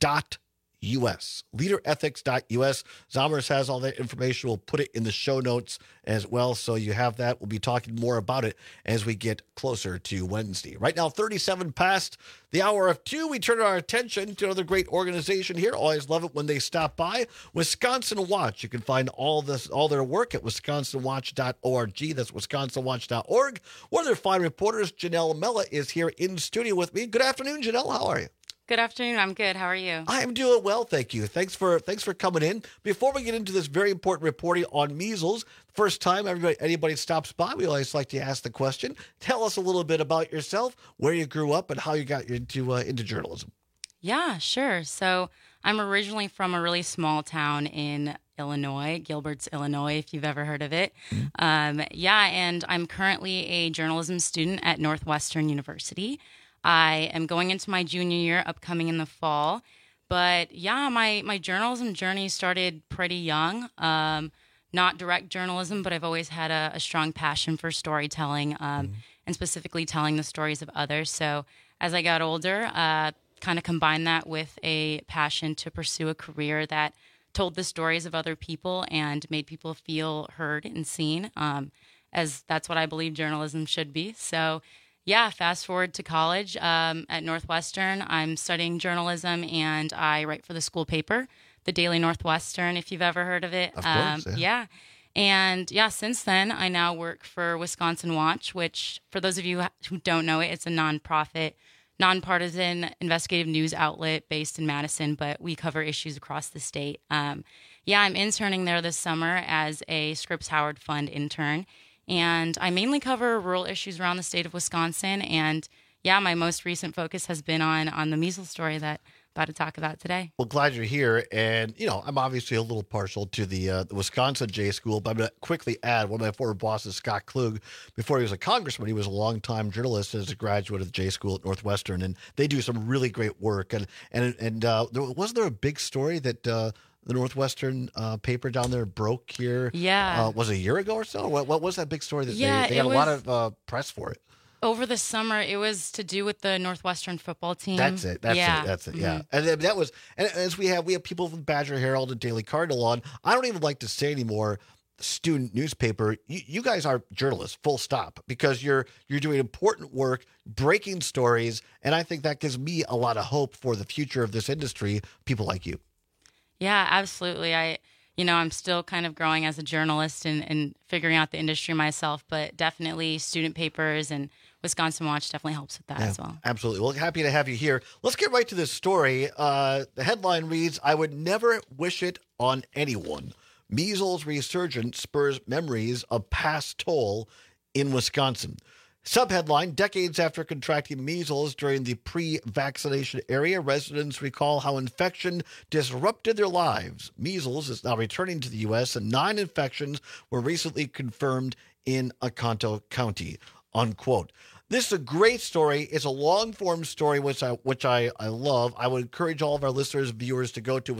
Q: Leaderethics.us. Zommers has all that information. We'll put it in the show notes as well, so you have that. We'll be talking more about it as we get closer to Wednesday. Right now, 37 past the hour of 2, we turn our attention to another great organization here. Always love it when they stop by. Wisconsin Watch. You can find all their work at wisconsinwatch.org. That's wisconsinwatch.org. One of their fine reporters, Janelle Mella, is here in studio with me. Good afternoon, Janelle. How are you?
C: Good afternoon. I'm good. How are you?
Q: I am doing well, thank you. Thanks for coming in. Before we get into this very important reporting on measles, first time anybody stops by, we always like to ask the question. Tell us a little bit about yourself, where you grew up, and how you got into journalism.
C: Yeah, sure. So I'm originally from a really small town in Illinois, Gilbert's, Illinois, if you've ever heard of it. And I'm currently a journalism student at Northwestern University. I am going into my junior year, upcoming in the fall. But yeah, my journalism journey started pretty young. Not direct journalism, but I've always had a strong passion for storytelling and specifically telling the stories of others. So as I got older, kind of combined that with a passion to pursue a career that told the stories of other people and made people feel heard and seen, as that's what I believe journalism should be. So yeah, fast forward to college at Northwestern. I'm studying journalism, and I write for the school paper, the Daily Northwestern, if you've ever heard of it.
Q: Of course,
C: yeah. And yeah, since then, I now work for Wisconsin Watch, which, for those of you who don't know it, it's a nonprofit, nonpartisan investigative news outlet based in Madison, but we cover issues across the state. I'm interning there this summer as a Scripps Howard Fund intern. And I mainly cover rural issues around the state of Wisconsin. And yeah, my most recent focus has been on the measles story that thought to talk about today.
Q: Well, glad you're here. And, I'm obviously a little partial to the Wisconsin J School, but I'm going to quickly add one of my former bosses, Scott Klug, before he was a congressman, he was a longtime journalist as a graduate of the J School at Northwestern, and they do some really great work. And wasn't there a big story that the Northwestern paper down there broke here?
C: Yeah.
Q: Was it a year ago or so? What was that big story that they got a lot of press for it?
C: Over the summer, it was to do with the Northwestern football team.
Q: That's it. Yeah. And that was, and as we have people from Badger Herald and Daily Cardinal on. I don't even like to say anymore student newspaper. You guys are journalists, full stop, because you're doing important work, breaking stories, and I think that gives me a lot of hope for the future of this industry. People like you.
C: Yeah, absolutely. I'm still kind of growing as a journalist and figuring out the industry myself, but definitely student papers and Wisconsin Watch definitely helps with that as well.
Q: Absolutely. Well, happy to have you here. Let's get right to this story. The headline reads, "I would never wish it on anyone. Measles resurgence spurs memories of past toll in Wisconsin." Subheadline, "Decades after contracting measles during the pre-vaccination era, residents recall how infection disrupted their lives. Measles is now returning to the U.S., and 9 infections were recently confirmed in Oconto County," unquote. This is a great story. It's a long-form story, which I love. I would encourage all of our listeners and viewers to go to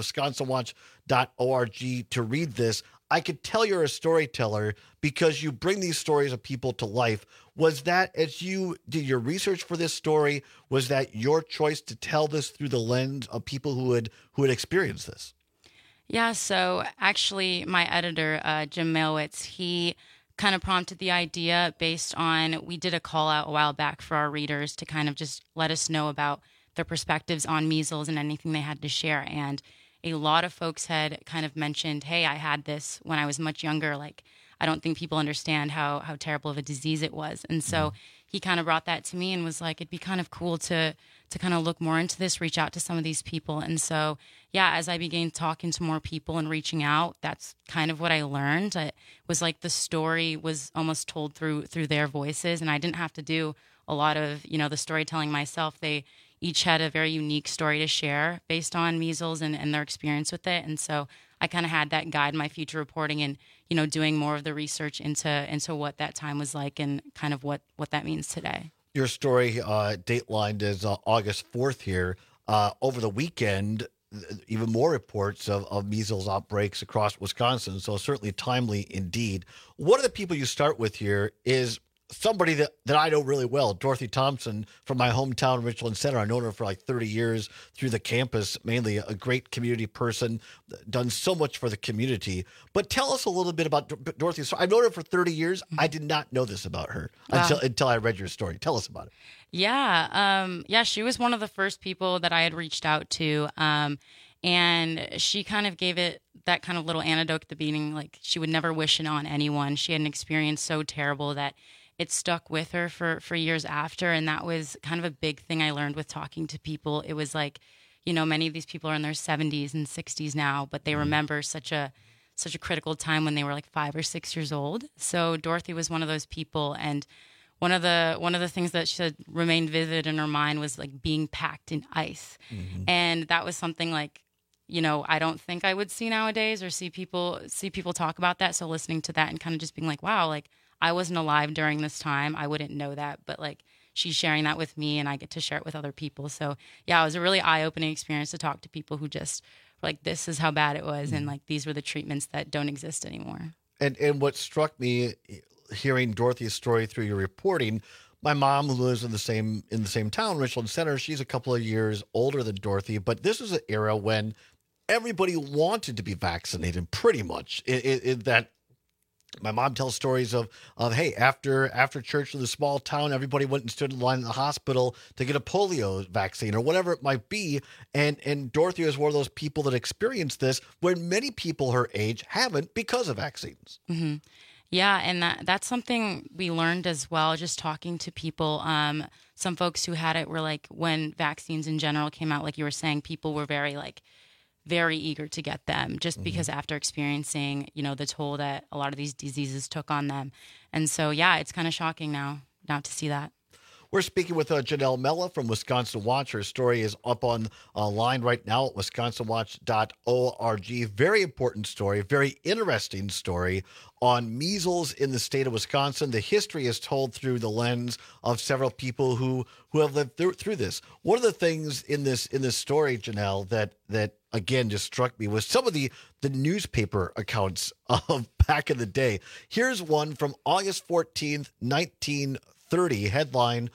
Q: wisconsinwatch.org to read this. I could tell you're a storyteller because you bring these stories of people to life. Was that, as you did your research for this story, was that your choice to tell this through the lens of people who had experienced this?
C: Yeah, so actually my editor, Jim Malewitz, he kind of prompted the idea based on, we did a call out a while back for our readers to kind of just let us know about their perspectives on measles and anything they had to share. And a lot of folks had kind of mentioned, hey, I had this when I was much younger. Like, I don't think people understand how terrible of a disease it was. And so he kind of brought that to me and was like, it'd be kind of cool to kind of look more into this, reach out to some of these people. And so, yeah, as I began talking to more people and reaching out, that's kind of what I learned. It was like the story was almost told through their voices, and I didn't have to do a lot of, the storytelling myself. They each had a very unique story to share based on measles and their experience with it. And so I kind of had that guide my future reporting and, doing more of the research into what that time was like and kind of what that means today.
Q: Your story datelined is August 4th here. Over the weekend, even more reports of measles outbreaks across Wisconsin, so certainly timely indeed. One of the people you start with here is somebody that I know really well, Dorothy Thompson from my hometown, Richland Center. I've known her for like 30 years through the campus, mainly a great community person, done so much for the community. But tell us a little bit about Dorothy. So I've known her for 30 years. I did not know this about her until I read your story. Tell us about it.
C: Yeah. She was one of the first people that I had reached out to. And she kind of gave it that kind of little anecdote at the beginning, like she would never wish it on anyone. She had an experience so terrible that it stuck with her for years after. And that was kind of a big thing I learned with talking to people. It was like, many of these people are in their 70s and 60s now, but they remember such a critical time when they were like 5 or 6 years old. So Dorothy was one of those people. And one of the things that she said remained vivid in her mind was like being packed in ice. Mm-hmm. And that was something like, I don't think I would see nowadays or see people talk about that. So listening to that and kind of just being like, wow, like I wasn't alive during this time. I wouldn't know that, but like she's sharing that with me and I get to share it with other people. So yeah, it was a really eye-opening experience to talk to people who just were like, this is how bad it was. Mm-hmm. And like, these were the treatments that don't exist anymore.
Q: And what struck me hearing Dorothy's story through your reporting, my mom, who lives in the same town, Richland Center, she's a couple of years older than Dorothy, but this is an era when everybody wanted to be vaccinated pretty much. In that my mom tells stories of hey, after church in the small town, everybody went and stood in line in the hospital to get a polio vaccine or whatever it might be. And Dorothy is one of those people that experienced this when many people her age haven't because of vaccines.
C: Mm-hmm. Yeah, and that's something we learned as well, just talking to people. Some folks who had it were like, when vaccines in general came out, like you were saying, people were very eager to get them just because after experiencing, the toll that a lot of these diseases took on them. And so, yeah, it's kind of shocking now to see that.
Q: We're speaking with Janelle Mella from Wisconsin Watch. Her story is up online right now at wisconsinwatch.org. Very important story, very interesting story on measles in the state of Wisconsin. The history is told through the lens of several people who have lived through this. One of the things in this story, Janelle, that again just struck me was some of the newspaper accounts of back in the day. Here's one from August 14th, 1930, headline,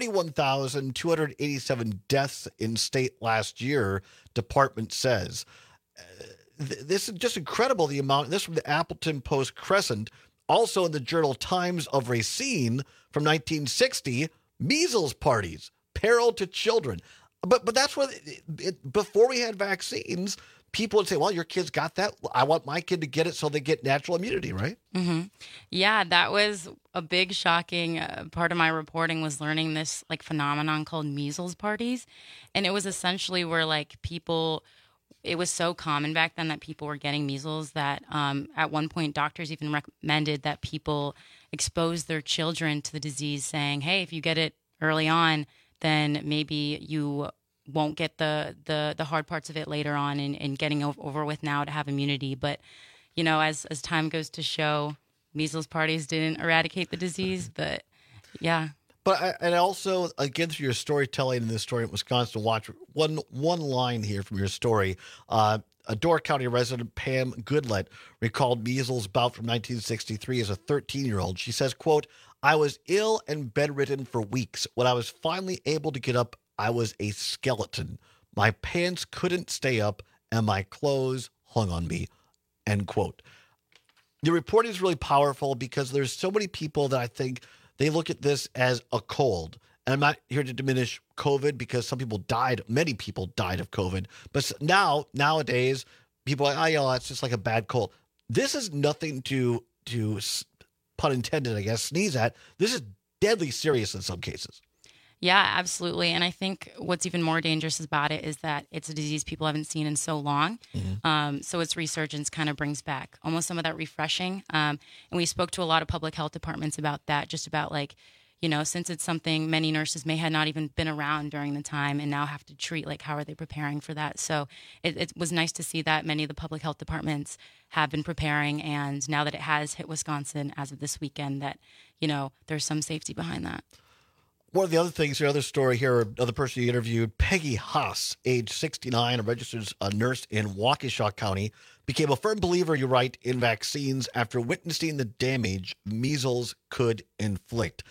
Q: 31,287 deaths in state last year, department says. This is just incredible, the amount. This from the Appleton Post-Crescent. Also in the Journal Times of Racine from 1960, measles parties, peril to children. But that's what, before we had vaccines, people would say, well, your kid's got that. I want my kid to get it so they get natural immunity, right?
C: Mm-hmm. Yeah, that was a big shocking part of my reporting was learning this like phenomenon called measles parties. And it was essentially where like people, it was so common back then that people were getting measles that at one point doctors even recommended that people expose their children to the disease, saying, hey, if you get it early on, then maybe you won't get the hard parts of it later on and getting over with now to have immunity. But, you know, as time goes to show, measles parties didn't eradicate the disease, but yeah.
Q: But and also, again, through your storytelling in this story at Wisconsin Watch, one line here from your story, a Door County resident, Pam Goodlett, recalled measles bout from 1963 as a 13-year-old. She says, quote, I was ill and bedridden for weeks. When I was finally able to get up, I was a skeleton. My pants couldn't stay up, and my clothes hung on me, end quote. The reporting is really powerful because there's so many people that I think they look at this as a cold. And I'm not here to diminish COVID because many people died of COVID. But nowadays, people are like, that's just like a bad cold. This is nothing to pun intended, I guess, sneeze at. This is deadly serious in some cases.
C: Yeah, absolutely. And I think what's even more dangerous about it is that it's a disease people haven't seen in so long. Mm-hmm. So its resurgence kind of brings back almost some of that refreshing. And we spoke to a lot of public health departments about that, just about like, you know, since it's something many nurses may have not even been around during the time and now have to treat, like how are they preparing for that? So it was nice to see that many of the public health departments have been preparing. And now that it has hit Wisconsin as of this weekend, that, you know, there's some safety behind that.
Q: One of the other things, your other story here, another person you interviewed, Peggy Haas, age 69, a registered nurse in Waukesha County, became a firm believer, you write, in vaccines after witnessing the damage measles could inflict.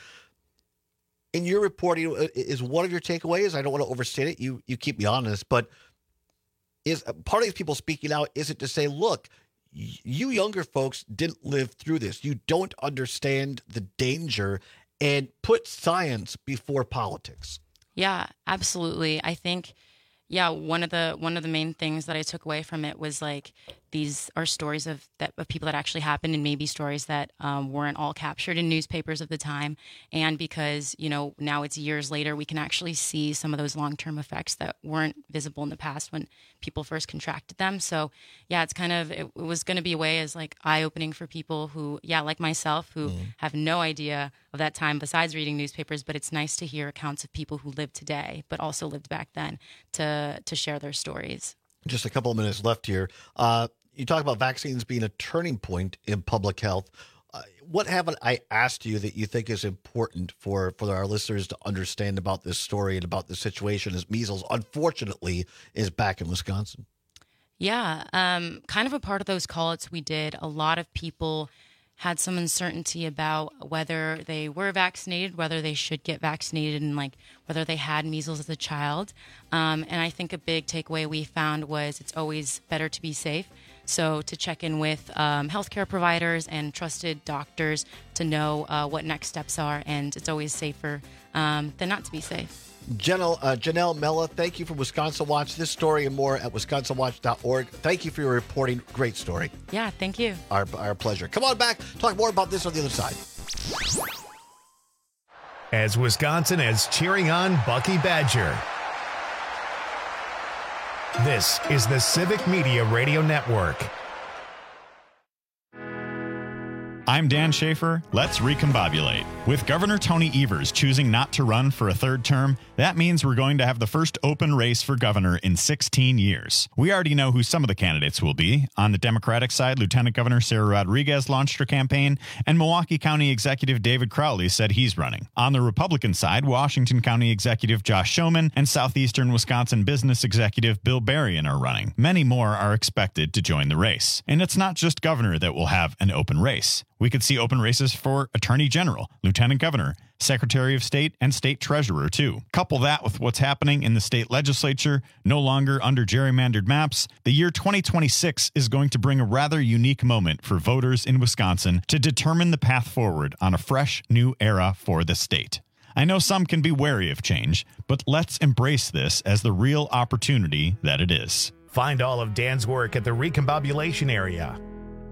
Q: In your reporting, is one of your takeaways, I don't want to overstate it, you keep me honest, but is part of these people speaking out, is it to say, look, you younger folks didn't live through this. You don't understand the danger, and put science before politics.
C: Yeah, absolutely. I think, one of the main things that I took away from it was like these are stories of people that actually happened, and maybe stories that weren't all captured in newspapers of the time. And because, you know, now it's years later, we can actually see some of those long-term effects that weren't visible in the past when people first contracted them. So yeah, it was going to be a way as like eye-opening for people who, like myself, who have no idea of that time besides reading newspapers, but it's nice to hear accounts of people who live today, but also lived back then to share their stories.
Q: Just a couple of minutes left here. You talk about vaccines being a turning point in public health. What haven't I asked you that you think is important for our listeners to understand about this story and about the situation as measles, unfortunately, is back in Wisconsin?
C: Yeah, kind of a part of those call-outs we did, a lot of people had some uncertainty about whether they were vaccinated, whether they should get vaccinated, and like whether they had measles as a child. And I think a big takeaway we found was it's always better to be safe. So to check in with healthcare providers and trusted doctors to know what next steps are, and it's always safer than not to be safe.
Q: Janelle Mella, thank you for Wisconsin Watch. This story and more at wisconsinwatch.org. Thank you for your reporting. Great story.
C: Yeah, thank you.
Q: Our pleasure. Come on back. Talk more about this on the other side.
B: As Wisconsin is cheering on Bucky Badger. This is the Civic Media Radio Network.
F: I'm Dan Schaefer. Let's recombobulate. With Governor Tony Evers choosing not to run for a third term, that means we're going to have the first open race for governor in 16 years. We already know who some of the candidates will be. On the Democratic side, Lieutenant Governor Sarah Rodriguez launched her campaign, and Milwaukee County Executive David Crowley said he's running. On the Republican side, Washington County Executive Josh Schoeman and Southeastern Wisconsin Business Executive Bill Berrien are running. Many more are expected to join the race. And it's not just governor that will have an open race. We could see open races for Attorney General, Lieutenant Governor, Secretary of State, and State Treasurer, too. Couple that with what's happening in the state legislature, no longer under gerrymandered maps, the year 2026 is going to bring a rather unique moment for voters in Wisconsin to determine the path forward on a fresh, new era for the state. I know some can be wary of change, but let's embrace this as the real opportunity that it is.
B: Find all of Dan's work at the Recombobulation area.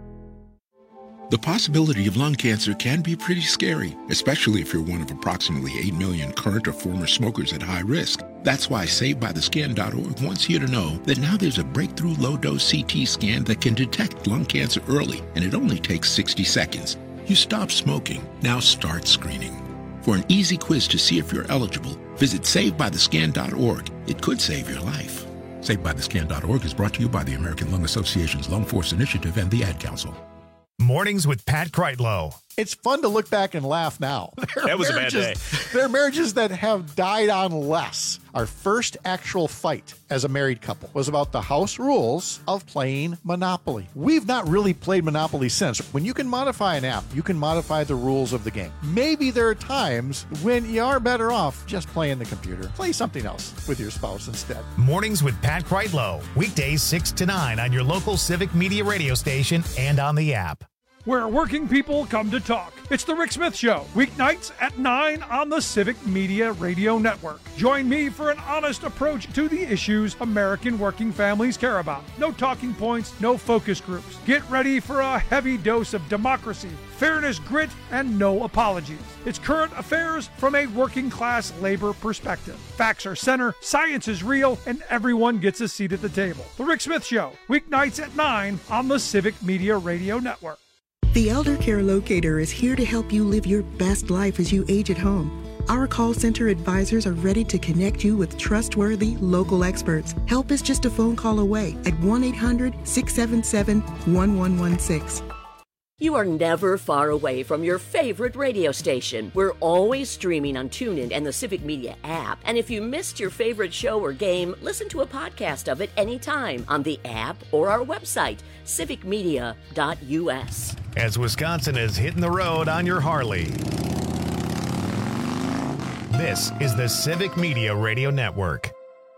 H: The possibility of lung cancer can be pretty scary, especially if you're one of approximately 8 million current or former smokers at high risk. That's why SaveByTheScan.org wants you to know that now there's a breakthrough low-dose CT scan that can detect lung cancer early, and it only takes 60 seconds. You stop smoking, now start screening. For an easy quiz to see if you're eligible, visit SaveByTheScan.org. It could save your life. SaveByTheScan.org is brought to you by the American Lung Association's Lung Force Initiative and the Ad Council.
B: Mornings with Pat Kreitlow.
I: It's fun to look back and laugh now.
K: That was a bad day.
I: There are marriages that have died on less. Our first actual fight as a married couple was about the house rules of playing Monopoly. We've not really played Monopoly since. When you can modify an app, you can modify the rules of the game. Maybe there are times when you are better off just playing the computer. Play something else with your spouse instead.
B: Mornings with Pat Kreitlow. Weekdays 6 to 9 on your local Civic Media radio station and on the app.
U: Where working people come to talk. It's The Rick Smith Show, weeknights at 9 on the Civic Media Radio Network. Join me for an honest approach to the issues American working families care about. No talking points, no focus groups. Get ready for a heavy dose of democracy, fairness, grit, and no apologies. It's current affairs from a working class labor perspective. Facts are center, science is real, and everyone gets a seat at the table. The Rick Smith Show, weeknights at 9 on the Civic Media Radio Network.
L: The Elder Care Locator is here to help you live your best life as you age at home. Our call center advisors are ready to connect you with trustworthy local experts. Help is just a phone call away at 1-800-677-1116.
P: You are never far away from your favorite radio station. We're always streaming on TuneIn and the Civic Media app. And if you missed your favorite show or game, listen to a podcast of it anytime on the app or our website, civicmedia.us.
B: As Wisconsin is hitting the road on your Harley. This is the Civic Media Radio Network.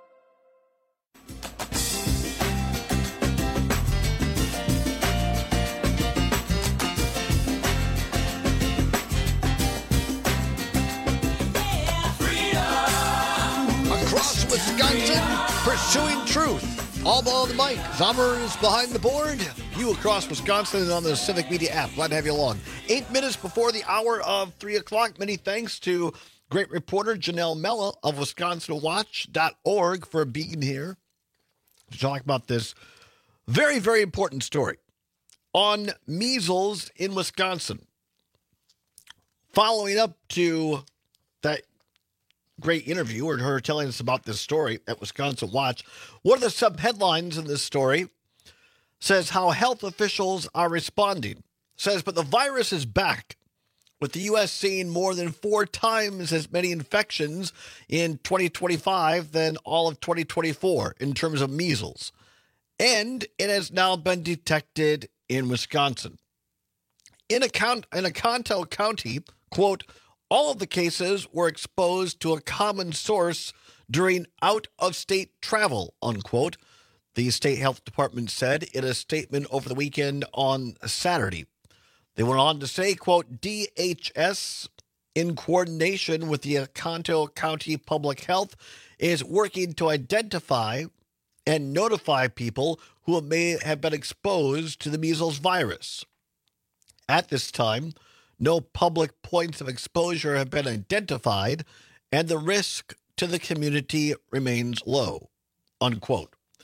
Q: Wisconsin, pursuing truth. All ball on the mic. Zomer is behind the board. You across Wisconsin and on the Civic Media app. Glad to have you along. 8 minutes before the hour of 3 o'clock. Many thanks to great reporter Janelle Mella of WisconsinWatch.org for being here to talk about this very, very important story on measles in Wisconsin. Following up to that great interview or her telling us about this story at Wisconsin Watch. One of the sub-headlines in this story says how health officials are responding. Says, but the virus is back, with the U.S. seeing more than 4 times as many infections in 2025 than all of 2024 in terms of measles. And it has now been detected in Wisconsin. In Oconto County, quote, all of the cases were exposed to a common source during out-of-state travel, unquote, the state health department said in a statement over the weekend on Saturday. They went on to say, quote, DHS, in coordination with the Oconto County Public Health, is working to identify and notify people who may have been exposed to the measles virus. At this time, no public points of exposure have been identified, and the risk to the community remains low, unquote.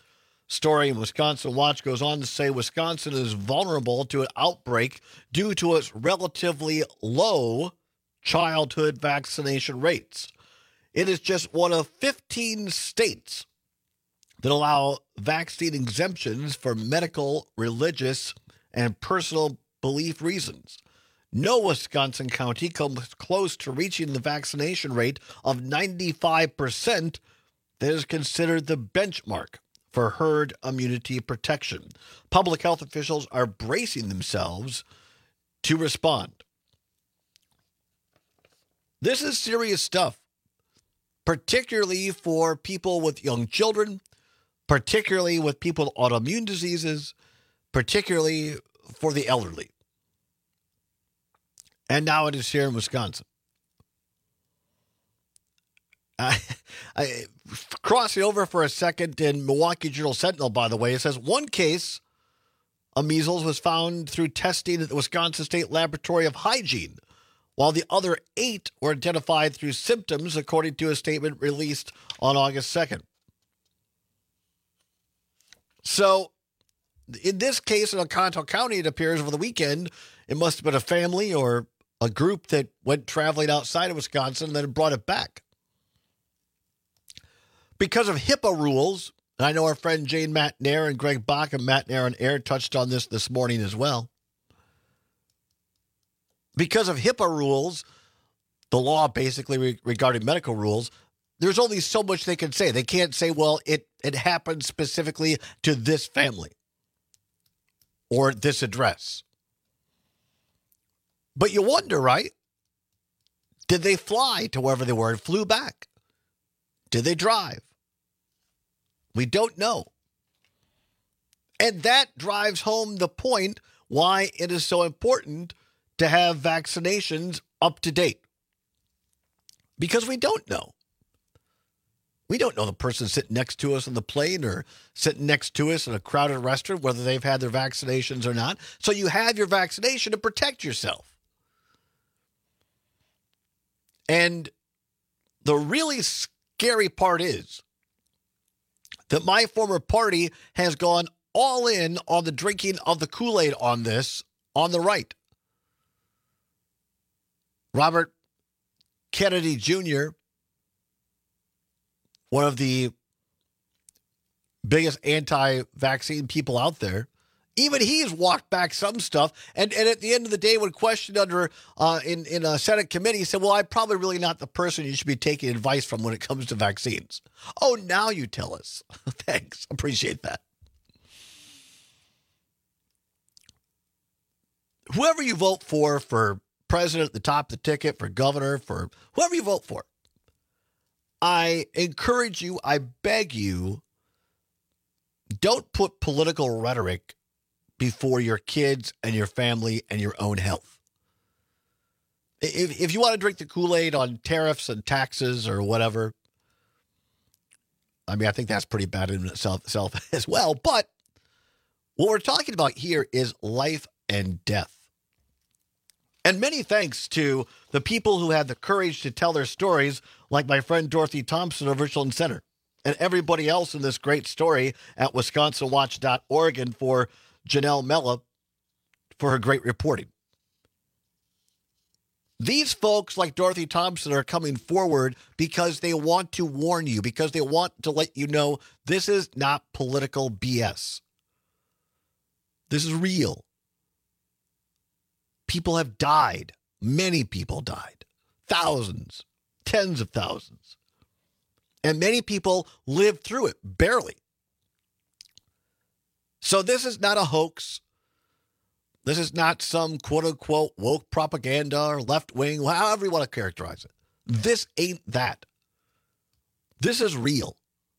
Q: Story in Wisconsin Watch goes on to say Wisconsin is vulnerable to an outbreak due to its relatively low childhood vaccination rates. It is just one of 15 states that allow vaccine exemptions for medical, religious, and personal belief reasons. No Wisconsin county comes close to reaching the vaccination rate of 95% that is considered the benchmark for herd immunity protection. Public health officials are bracing themselves to respond. This is serious stuff, particularly for people with young children, particularly with people with autoimmune diseases, particularly for the elderly. And now it is here in Wisconsin. Crossing over for a second in Milwaukee Journal-Sentinel, by the way, it says one case of measles was found through testing at the Wisconsin State Laboratory of Hygiene, while the other 8 were identified through symptoms, according to a statement released on August 2nd. So, in this case in Oconto County, it appears over the weekend, it must have been a family or a group that went traveling outside of Wisconsin and then brought it back. Because of HIPAA rules, and I know our friend Jane McNair and Greg Bach and McNair on Air touched on this morning as well. Because of HIPAA rules, the law basically regarding medical rules, there's only so much they can say. They can't say, well, it happened specifically to this family or this address. But you wonder, right? Did they fly to wherever they were and flew back? Did they drive? We don't know. And that drives home the point why it is so important to have vaccinations up to date. Because we don't know. We don't know the person sitting next to us on the plane or sitting next to us in a crowded restaurant, whether they've had their vaccinations or not. So you have your vaccination to protect yourself. And the really scary part is that my former party has gone all in on the drinking of the Kool-Aid on this on the right. Robert Kennedy Jr., one of the biggest anti-vaccine people out there, even he's walked back some stuff. And at the end of the day, when questioned under in a Senate committee, he said, well, I'm probably really not the person you should be taking advice from when it comes to vaccines. Oh, now you tell us. Thanks. Appreciate that. Whoever you vote for president at the top of the ticket, for governor, for whoever you vote for, I encourage you, I beg you, don't put political rhetoric before your kids and your family and your own health. If you want to drink the Kool-Aid on tariffs and taxes or whatever, I mean, I think that's pretty bad in itself as well. But what we're talking about here is life and death. And many thanks to the people who had the courage to tell their stories, like my friend Dorothy Thompson of Richland Center, and everybody else in this great story at WisconsinWatch.org, and for Janelle Mella for her great reporting. These folks like Dorothy Thompson are coming forward because they want to warn you, because they want to let you know this is not political BS. This is real. People have died. Many people died. Thousands, tens of thousands. And many people lived through it, barely. So this is not a hoax. This is not some quote-unquote woke propaganda or left-wing, however you want to characterize it. This ain't that. This is real.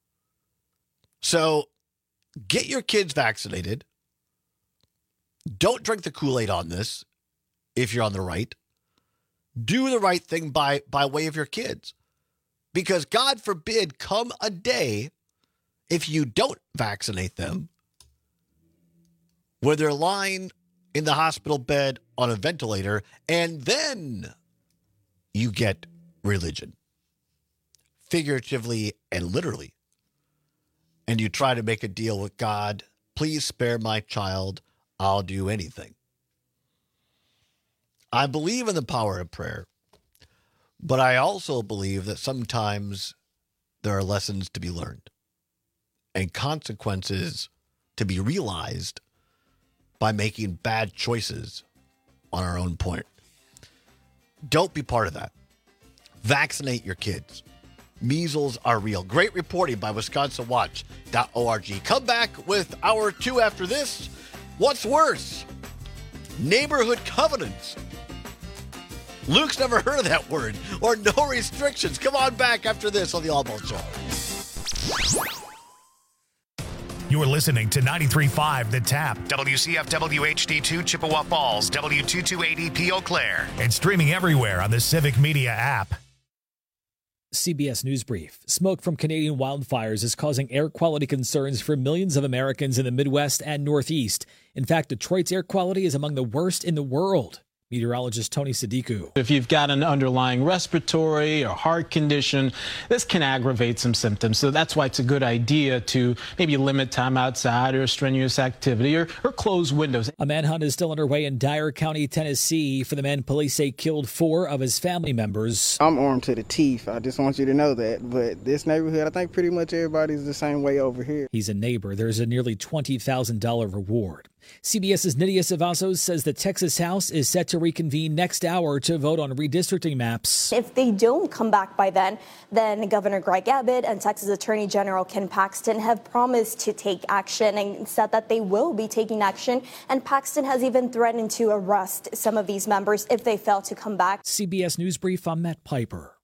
Q: So get your kids vaccinated. Don't drink the Kool-Aid on this if you're on the right. Do the right thing by way of your kids. Because God forbid come a day if you don't vaccinate them where they're lying in the hospital bed on a ventilator, and then you get religion, figuratively and literally. and you try to make a deal with God, please spare my child, I'll do anything. I believe in the power of prayer, but I also believe that sometimes there are lessons to be learned and consequences to be realized by making bad choices on our own point. Don't be part of that. Vaccinate your kids. Measles are real. Great reporting by WisconsinWatch.org. Come back with hour 2 after this. What's worse? Neighborhood covenants. Luke's never heard of that word. Or no restrictions. Come on back after this on The Almo Show.
B: You're listening to 93.5 The Tap, WCFW HD2 Chippewa Falls, W228EP Eau Claire, and streaming everywhere on the Civic Media app.
K: CBS News Brief. Smoke from Canadian wildfires is causing air quality concerns for millions of Americans in the Midwest and Northeast. In fact, Detroit's air quality is among the worst in the world. Meteorologist Tony Sadiku.
M: If you've got an underlying respiratory or heart condition, this can aggravate some symptoms. So that's why it's a good idea to maybe limit time outside or strenuous activity or close windows.
K: A manhunt is still underway in Dyer County, Tennessee, for the man police say killed 4 of his family members.
N: I'm armed to the teeth. I just want you to know that. But this neighborhood, I think pretty much everybody's the same way over here.
K: He's a neighbor. There's a nearly $20,000 reward. CBS's Nydia Savazos says the Texas House is set to reconvene next hour to vote on redistricting maps.
O: If they don't come back by then Governor Greg Abbott and Texas Attorney General Ken Paxton have promised to take action and said that they will be taking action. And Paxton has even threatened to arrest some of these members if they fail to come back.
K: CBS News Brief, I'm Matt Piper.